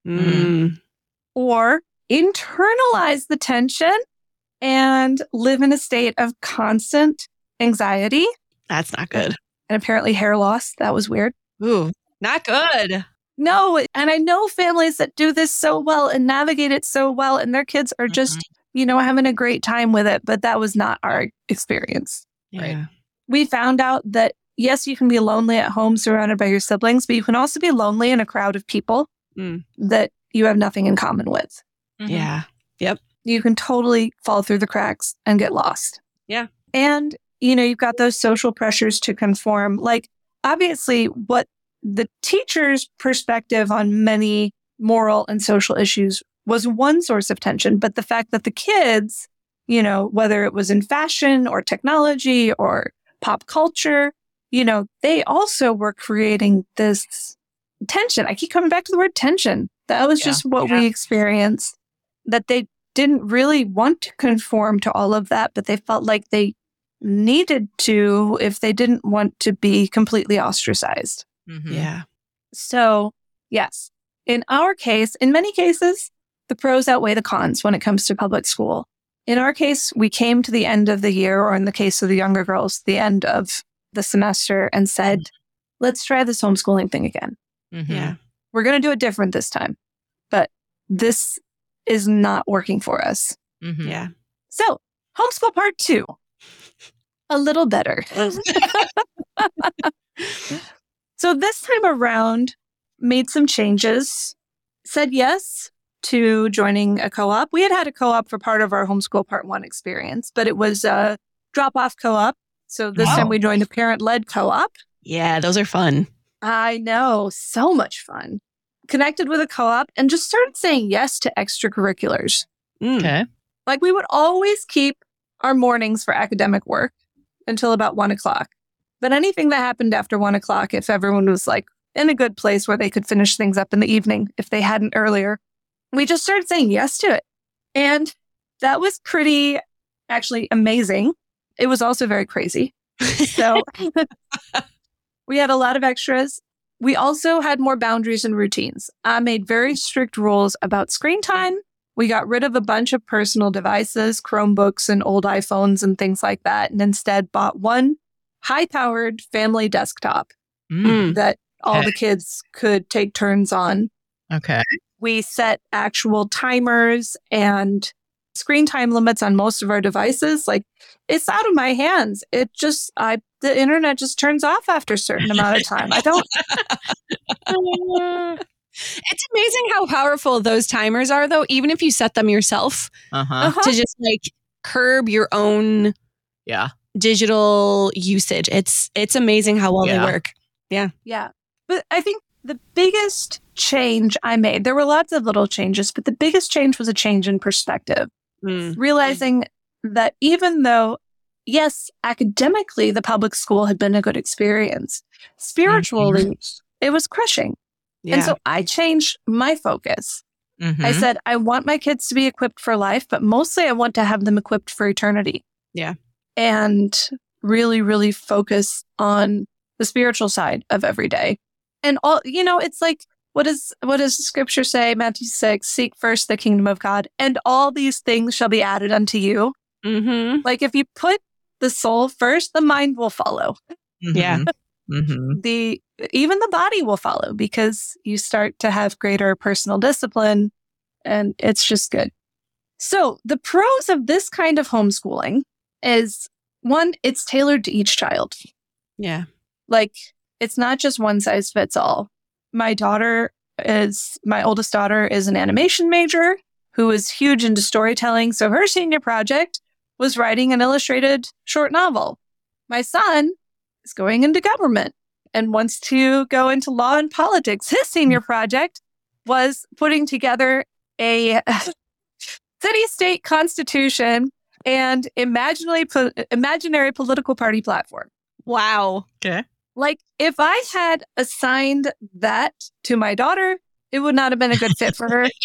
or internalize the tension and live in a state of constant anxiety. That's not good. And apparently hair loss. That was weird. Ooh, not good. No. And I know families that do this so well and navigate it so well, and their kids are just, having a great time with it. But that was not our experience. Yeah. Right? We found out that, yes, you can be lonely at home surrounded by your siblings, but you can also be lonely in a crowd of people that you have nothing in common with. Yeah. Yep. You can totally fall through the cracks and get lost. Yeah. And, you've got those social pressures to conform. Like, obviously, what the teacher's perspective on many moral and social issues was one source of tension. But the fact that the kids, whether it was in fashion or technology or pop culture, they also were creating this tension. I keep coming back to the word tension. That was just what we experienced, that they didn't really want to conform to all of that, but they felt like they needed to if they didn't want to be completely ostracized. Yeah. So, yes, in our case, in many cases, the pros outweigh the cons when it comes to public school. In our case, we came to the end of the year, or in the case of the younger girls, the end of the semester, and said, let's try this homeschooling thing again. Yeah. We're going to do it different this time, but this is not working for us. Yeah. So, homeschool part 2. A little better. So this time around, made some changes, said yes to joining a co-op. We had a co-op for part of our homeschool part 1 experience, but it was a drop-off co-op. So this time we joined a parent-led co-op. Yeah, those are fun. I know. So much fun. Connected with a co-op and just started saying yes to extracurriculars. Okay. Like we would always keep our mornings for academic work until about 1:00. But anything that happened after 1:00, if everyone was like in a good place where they could finish things up in the evening, if they hadn't earlier, we just started saying yes to it. And that was pretty actually amazing. It was also very crazy. So we had a lot of extras. We also had more boundaries and routines. I made very strict rules about screen time. We got rid of a bunch of personal devices, Chromebooks and old iPhones and things like that, and instead bought one high-powered family desktop that all the kids could take turns on. Okay. We set actual timers and screen time limits on most of our devices. Like, it's out of my hands. The internet just turns off after a certain amount of time. I don't. It's amazing how powerful those timers are, though, even if you set them yourself to just like curb your own digital usage. It's amazing how well they work. Yeah. Yeah. But I think the biggest change I made, there were lots of little changes, but the biggest change was a change in perspective. Realizing that even though, yes, academically, the public school had been a good experience, spiritually, it was crushing. Yeah. And so I changed my focus. I said, I want my kids to be equipped for life, but mostly I want to have them equipped for eternity. Yeah. And really, really focus on the spiritual side of every day. And all, it's like, what does the scripture say? Matthew 6, seek first the kingdom of God, and all these things shall be added unto you. Like if you put the soul first, the mind will follow. Yeah. Even the body will follow because you start to have greater personal discipline, and it's just good. So the pros of this kind of homeschooling is, one, it's tailored to each child. Yeah. Like, it's not just one size fits all. My oldest daughter is an animation major who is huge into storytelling. So her senior project was writing an illustrated short novel. My son is going into government and wants to go into law and politics. His senior project was putting together a city-state constitution and imaginary political party platform. Wow. Okay. Like, if I had assigned that to my daughter, it would not have been a good fit for her.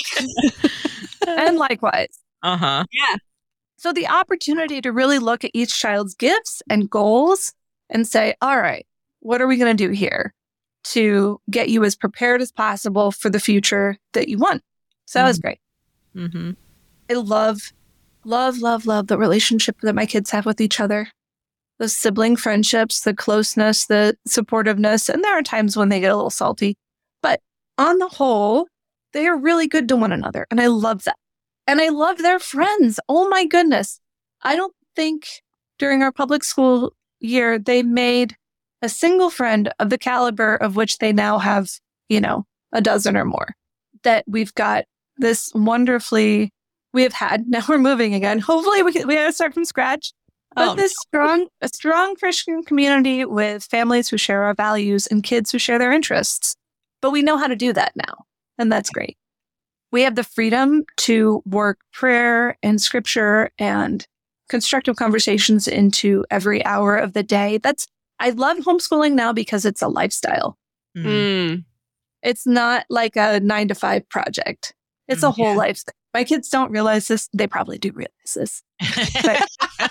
And likewise. Yeah. So the opportunity to really look at each child's gifts and goals and say, all right, what are we going to do here to get you as prepared as possible for the future that you want? So that was great. I love the relationship that my kids have with each other. The sibling friendships, the closeness, the supportiveness. And there are times when they get a little salty. But on the whole, they are really good to one another. And I love that. And I love their friends. Oh my goodness. I don't think during our public school year, they made a single friend of the caliber of which they now have, a dozen or more. That we've got this we have had. Now we're moving again. Hopefully we got to start from scratch. But a strong Christian community with families who share our values and kids who share their interests. But we know how to do that now. And that's great. We have the freedom to work prayer and scripture and constructive conversations into every hour of the day. I love homeschooling now because it's a lifestyle. It's not like a 9-to-5 project. It's a whole lifestyle. My kids don't realize this. They probably do realize this. But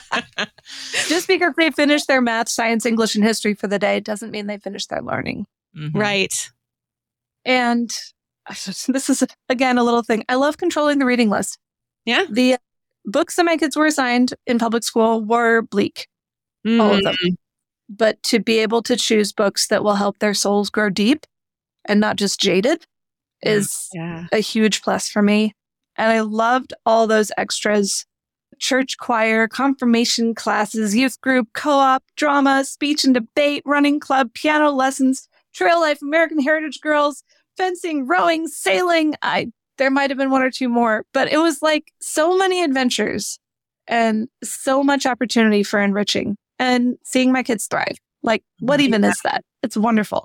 just because they finish their math, science, English, and history for the day doesn't mean they finish their learning. Right. And this is, again, a little thing. I love controlling the reading list. Yeah. The books that my kids were assigned in public school were bleak. All of them. But to be able to choose books that will help their souls grow deep and not just jaded is a huge plus for me. And I loved all those extras: church choir, confirmation classes, youth group, co-op, drama, speech and debate, running club, piano lessons, trail life, American Heritage Girls, fencing, rowing, sailing. There might have been one or two more, but it was like so many adventures and so much opportunity for enriching and seeing my kids thrive. Like, what even is that? It's wonderful.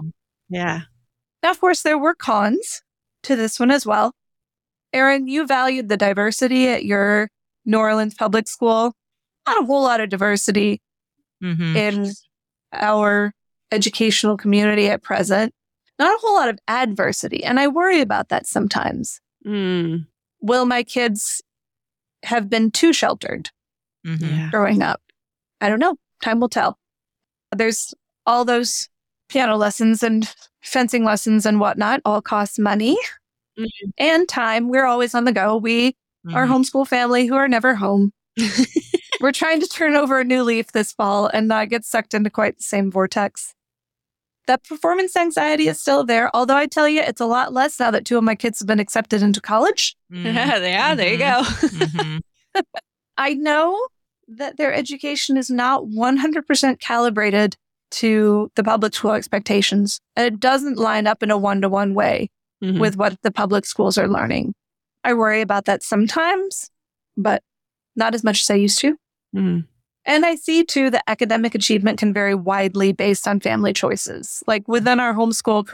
Yeah. Now, of course, there were cons to this one as well. Erin, you valued the diversity at your New Orleans public school. Not a whole lot of diversity in our educational community at present. Not a whole lot of adversity. And I worry about that sometimes. Will my kids have been too sheltered growing up? I don't know. Time will tell. There's all those piano lessons and fencing lessons and whatnot all cost money and time. We're always on the go. We are a homeschool family who are never home. We're trying to turn over a new leaf this fall and not get sucked into quite the same vortex. That performance anxiety is still there, although I tell you, it's a lot less now that 2 of my kids have been accepted into college. Yeah, there you go. I know that their education is not 100% calibrated to the public school expectations, and it doesn't line up in a one-to-one way with what the public schools are learning. I worry about that sometimes, but not as much as I used to. And I see, too, that academic achievement can vary widely based on family choices. Like within our homeschool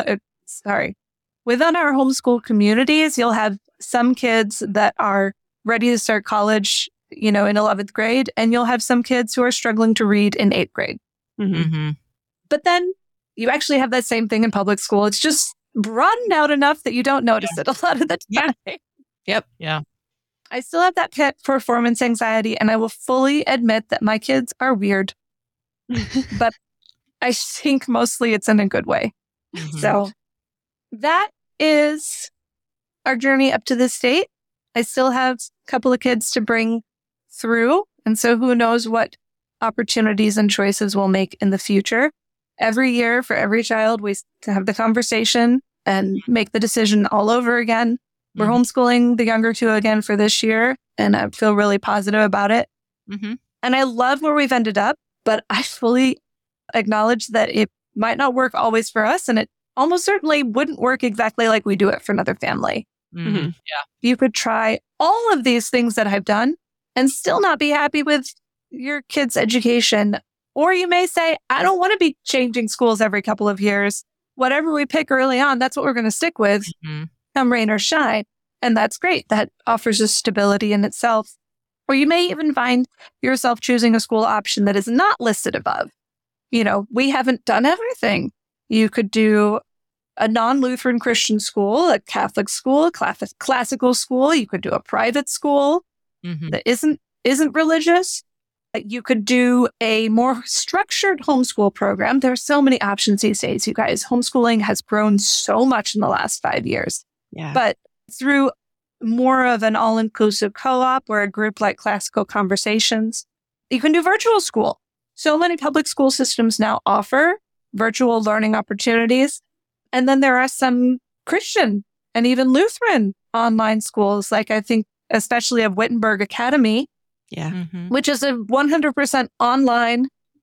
within our homeschool communities, you'll have some kids that are ready to start college, in 11th grade, and you'll have some kids who are struggling to read in 8th grade. But then you actually have that same thing in public school. It's just broadened out enough that you don't notice it a lot of the time. Yep. Yeah. I still have that performance anxiety, and I will fully admit that my kids are weird. But I think mostly it's in a good way. So that is our journey up to this date. I still have a couple of kids to bring through. And so who knows what opportunities and choices we'll make in the future. Every year for every child, we have the conversation and make the decision all over again. We're homeschooling the younger 2 again for this year, and I feel really positive about it. And I love where we've ended up, but I fully acknowledge that it might not work always for us, and it almost certainly wouldn't work exactly like we do it for another family. Yeah. You could try all of these things that I've done and still not be happy with your kid's education. Or you may say, I don't want to be changing schools every couple of years. Whatever we pick early on, that's what we're going to stick with. Come rain or shine. And that's great. That offers us stability in itself. Or you may even find yourself choosing a school option that is not listed above. We haven't done everything. You could do a non-Lutheran Christian school, a Catholic school, classical school. You could do a private school that isn't religious. You could do a more structured homeschool program. There are so many options these days, you guys. Homeschooling has grown so much in the last 5 years. Yeah. But through more of an all-inclusive co-op or a group like Classical Conversations, you can do virtual school. So many public school systems now offer virtual learning opportunities. And then there are some Christian and even Lutheran online schools, like I think especially of Wittenberg Academy, which is a 100% online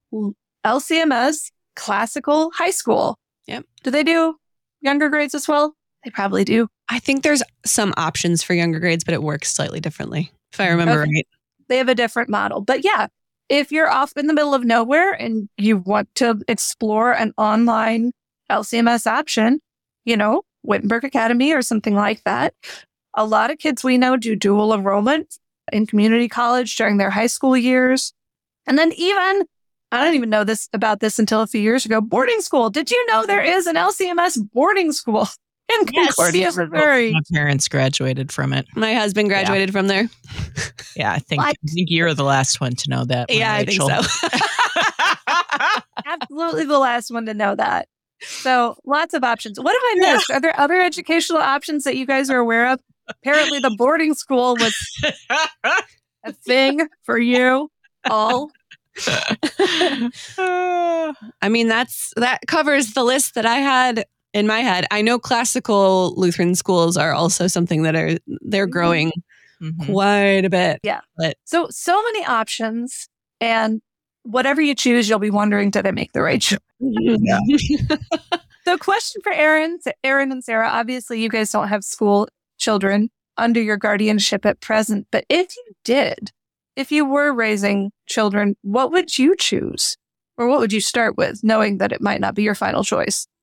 LCMS classical high school. Yep. Do they do younger grades as well? They probably do. I think there's some options for younger grades, but it works slightly differently, if I remember right. They have a different model. But yeah, if you're off in the middle of nowhere and you want to explore an online LCMS option, Wittenberg Academy or something like that. A lot of kids we know do dual enrollment in community college during their high school years. And then even, I don't even know about this until a few years ago, boarding school. Did you know there is an LCMS boarding school in Concordia, Missouri? My parents graduated from it. My husband graduated from there. Yeah, I think you're the last one to know that. Yeah, Rachel. I think so. Absolutely the last one to know that. So lots of options. What have I missed? Are there other educational options that you guys are aware of? Apparently the boarding school was a thing for you all. I mean, that covers the list that I had in my head. I know classical Lutheran schools are also something that they're growing quite a bit. Yeah. But so many options, and whatever you choose, you'll be wondering, did I make the right choice? Yeah. So question for Erin and Sarah, obviously you guys don't have school children under your guardianship at present, but if you did, if you were raising children, what would you choose? Or what would you start with, knowing that it might not be your final choice?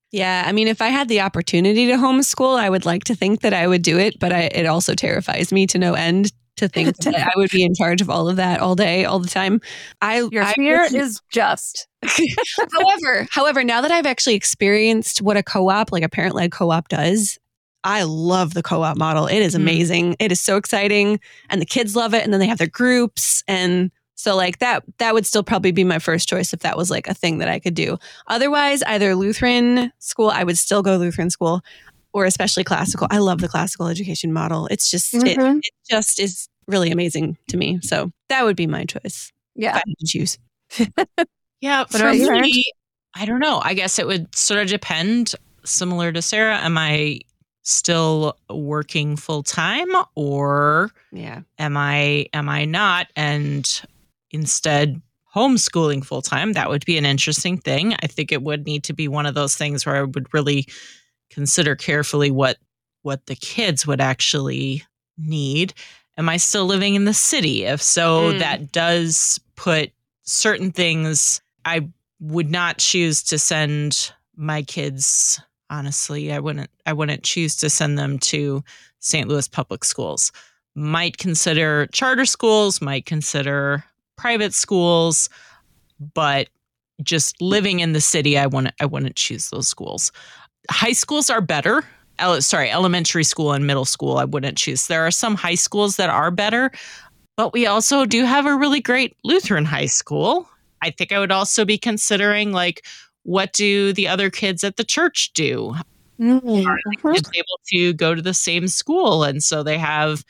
Yeah. I mean, if I had the opportunity to homeschool, I would like to think that I would do it, but it also terrifies me to no end to think that I would be in charge of all of that all day, all the time. Your fear is just. However, now that I've actually experienced what a co-op, like a parent-led co-op does, I love the co-op model. It is amazing. It is so exciting, and the kids love it. And then they have their groups, and so like that would still probably be my first choice if that was like a thing that I could do. Otherwise, either Lutheran school, I would still go Lutheran school, or especially classical. I love the classical education model. It's just it just is really amazing to me. So that would be my choice. Yeah, if I had to choose. Yeah, for me, I don't know. I guess it would sort of depend. Similar to Sarah, am I still working full time, or am I not, and instead homeschooling full time? That would be an interesting thing. I think it would need to be one of those things where I would really consider carefully what the kids would actually need. Am I still living in the city? If so, that does put certain things. I would not choose to send my kids. Honestly, I wouldn't choose to send them to St. Louis public schools. Might consider charter schools, might consider private schools, but just living in the city, I wouldn't choose those schools. High schools are better. Elementary school and middle school, I wouldn't choose. There are some high schools that are better, but we also do have a really great Lutheran high school. I think I would also be considering, like, what do the other kids at the church do? Are the kids able to go to the same school? And so they have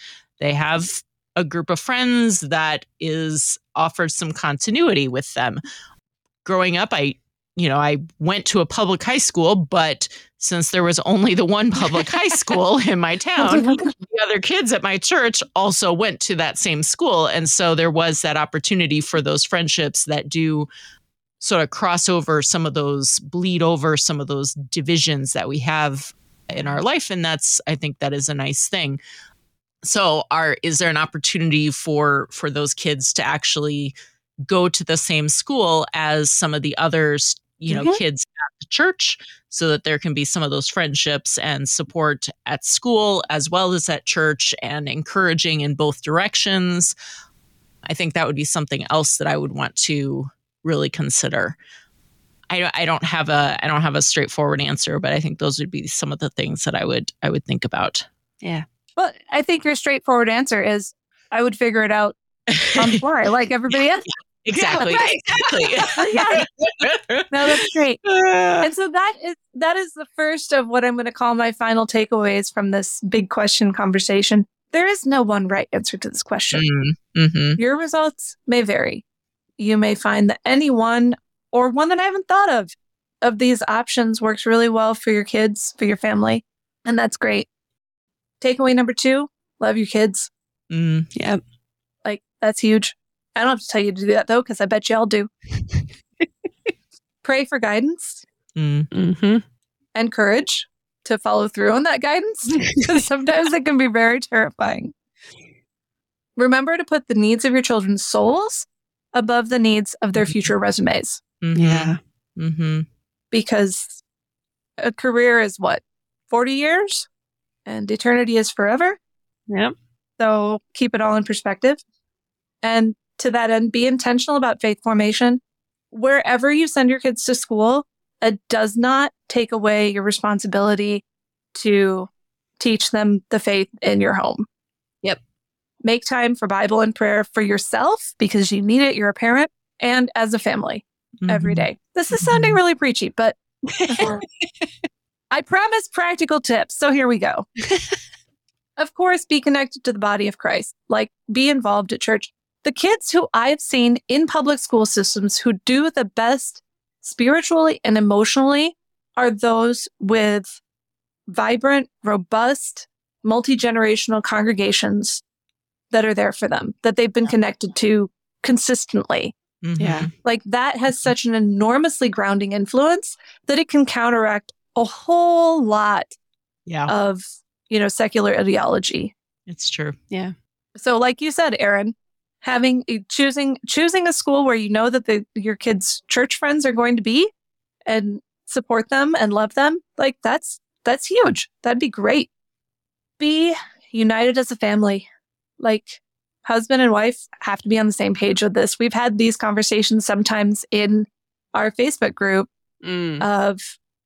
a group of friends that offers some continuity with them. Growing up, I went to a public high school, but since there was only the one public high school in my town, the other kids at my church also went to that same school. And so there was that opportunity for those friendships that do sort of cross over bleed over some of those divisions that we have in our life. And I think that is a nice thing. So is there an opportunity for those kids to actually go to the same school as some of the others, kids at the church, so that there can be some of those friendships and support at school as well as at church, and encouraging in both directions? I think that would be something else that I would want to really consider. I don't have a straightforward answer, but I think those would be some of the things that I would think about. Yeah. Well, I think your straightforward answer is I would figure it out on the fly, like everybody else. Exactly. Yeah, right. Exactly. Yeah. No, that's great. And so that is the first of what I'm going to call my final takeaways from this big question conversation. There is no one right answer to this question. Mm-hmm. Your results may vary. You may find that any one, or one that I haven't thought of these options, works really well for your kids, for your family. And that's great. Takeaway number 2, love your kids. Yeah. Like, that's huge. I don't have to tell you to do that, though, because I bet you all do. Pray for guidance and courage to follow through on that guidance, because sometimes it can be very terrifying. Remember to put the needs of your children's souls above the needs of their future resumes. Yeah. Because a career is 40 years? And eternity is forever. Yep. So keep it all in perspective. And to that end, be intentional about faith formation. Wherever you send your kids to school, it does not take away your responsibility to teach them the faith in your home. Yep. Make time for Bible and prayer for yourself, because you need it. You're a parent, and as a family every day. This is sounding really preachy, but I promise practical tips. So here we go. Of course, be connected to the body of Christ. Like, be involved at church. The kids who I've seen in public school systems who do the best spiritually and emotionally are those with vibrant, robust, multi-generational congregations that are there for them, that they've been connected to consistently. Yeah. Like, that has such an enormously grounding influence that it can counteract a whole lot of, secular ideology. It's true. Yeah. So like you said, Erin, choosing a school where you know that your kids' church friends are going to be, and support them and love them, like that's huge. That'd be great. Be united as a family. Like husband and wife have to be on the same page with this. We've had these conversations sometimes in our Facebook group of,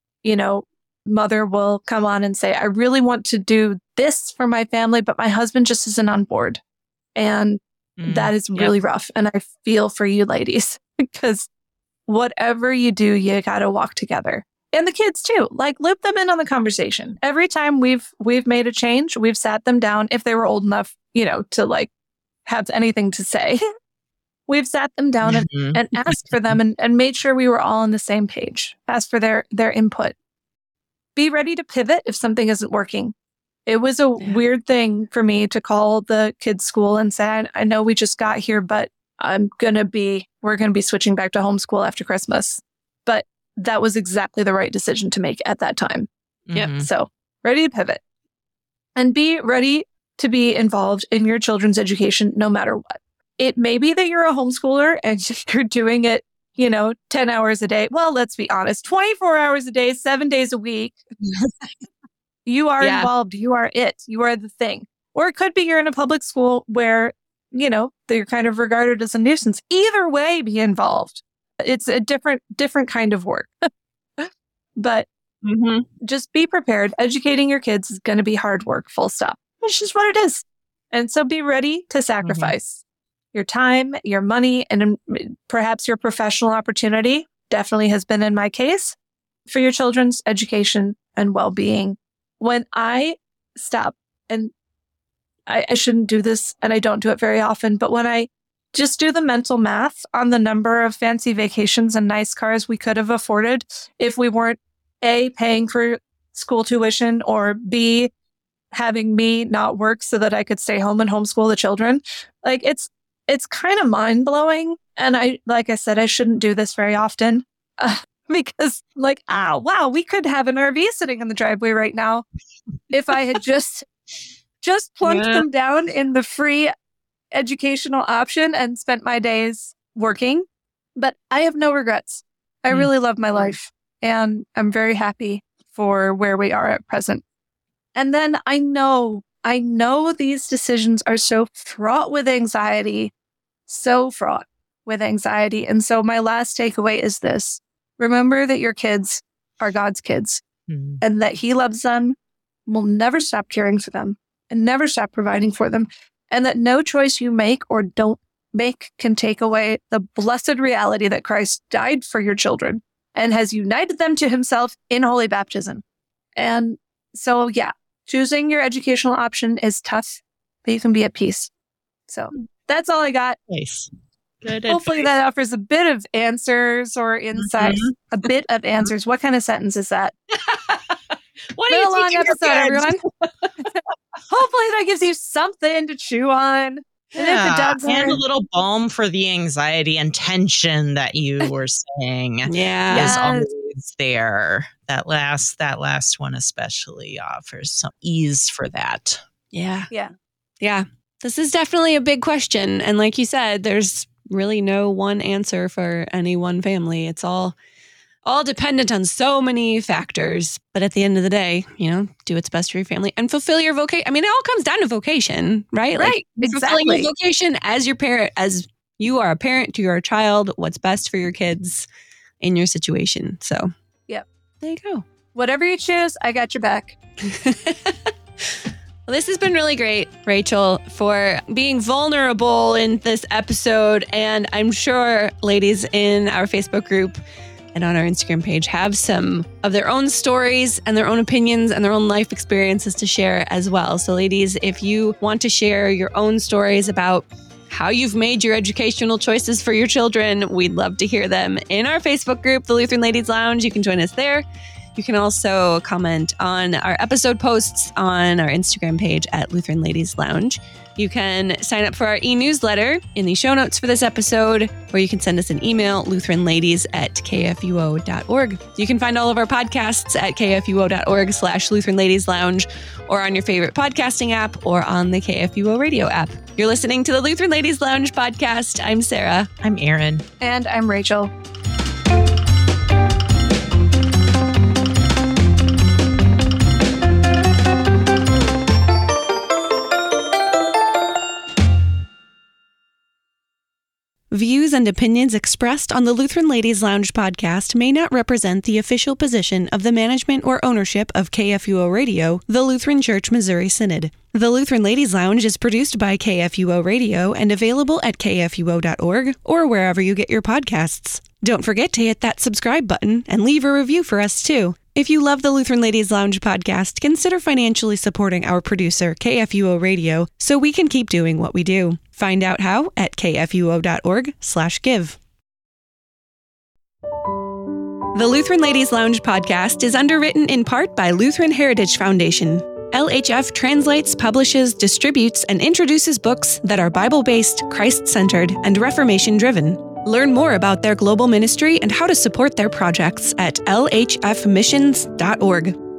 mother will come on and say, I really want to do this for my family, but my husband just isn't on board. And that is really rough. And I feel for you ladies, because whatever you do, you got to walk together. And the kids too, like loop them in on the conversation. Every time we've made a change, we've sat them down if they were old enough, to like have anything to say. We've sat them down and asked for them and made sure we were all on the same page. Asked for their input. Be ready to pivot if something isn't working. It was a weird thing for me to call the kids' school and say, I know we just got here, but we're going to be switching back to homeschool after Christmas. But that was exactly the right decision to make at that time. Yep. So ready to pivot and be ready to be involved in your children's education no matter what. It may be that you're a homeschooler and you're doing it, 10 hours a day. Well, let's be honest, 24 hours a day, 7 days a week. You are involved. You are it. You are the thing. Or it could be you're in a public school where, they're kind of regarded as a nuisance. Either way, be involved. It's a different kind of work. But just be prepared. Educating your kids is going to be hard work, full stop. It's just what it is. And so be ready to sacrifice your time, your money, and perhaps your professional opportunity. Definitely has been in my case for your children's education and well-being. When I stop, and I shouldn't do this, and I don't do it very often, but when I just do the mental math on the number of fancy vacations and nice cars we could have afforded if we weren't A, paying for school tuition, or B, having me not work so that I could stay home and homeschool the children. Like it's kind of mind blowing. And like I said, I shouldn't do this very often because wow, we could have an RV sitting in the driveway right now if I had just plunked them down in the free educational option and spent my days working. But I have no regrets. I really love my life and I'm very happy for where we are at present. And then I know these decisions are so fraught with anxiety. And so my last takeaway is this. Remember that your kids are God's kids and that He loves them, will never stop caring for them and never stop providing for them. And that no choice you make or don't make can take away the blessed reality that Christ died for your children and has united them to Himself in holy baptism. And so, choosing your educational option is tough, but you can be at peace. So that's all I got. Nice. Good Hopefully advice. that offers a bit of answers or insights. A bit of answers. What kind of sentence is that? What Been a long episode, everyone. Hopefully that gives you something to chew on. And if it doesn't, and a little balm for the anxiety and tension that you were saying is always there. That last one especially offers some ease for that. Yeah. This is definitely a big question. And like you said, there's really no one answer for any one family. It's all dependent on so many factors. But at the end of the day, do what's best for your family and fulfill your vocation. I mean, it all comes down to vocation, right? Right. Exactly. Fulfilling your vocation as your parent, as you are a parent to your child, what's best for your kids in your situation. So, there you go. Whatever you choose, I got your back. Well, this has been really great, Rachel, for being vulnerable in this episode. And I'm sure ladies in our Facebook group and on our Instagram page have some of their own stories and their own opinions and their own life experiences to share as well. So ladies, if you want to share your own stories about how you've made your educational choices for your children, we'd love to hear them in our Facebook group, the Lutheran Ladies Lounge. You can join us there. You can also comment on our episode posts on our Instagram page at Lutheran Ladies Lounge. You can sign up for our e-newsletter in the show notes for this episode, or you can send us an email, lutheranladies@kfuo.org. You can find all of our podcasts at kfuo.org/Lutheran Ladies Lounge, or on your favorite podcasting app, or on the KFUO radio app. You're listening to the Lutheran Ladies Lounge podcast. I'm Sarah. I'm Erin. And I'm Rachel. Views and opinions expressed on the Lutheran Ladies Lounge podcast may not represent the official position of the management or ownership of KFUO Radio, the Lutheran Church Missouri Synod. The Lutheran Ladies Lounge is produced by KFUO Radio and available at kfuo.org or wherever you get your podcasts. Don't forget to hit that subscribe button and leave a review for us too. If you love the Lutheran Ladies Lounge podcast, consider financially supporting our producer, KFUO Radio, so we can keep doing what we do. Find out how at kfuo.org/give. The Lutheran Ladies Lounge podcast is underwritten in part by Lutheran Heritage Foundation. LHF translates, publishes, distributes, and introduces books that are Bible-based, Christ-centered, and Reformation-driven. Learn more about their global ministry and how to support their projects at lhfmissions.org.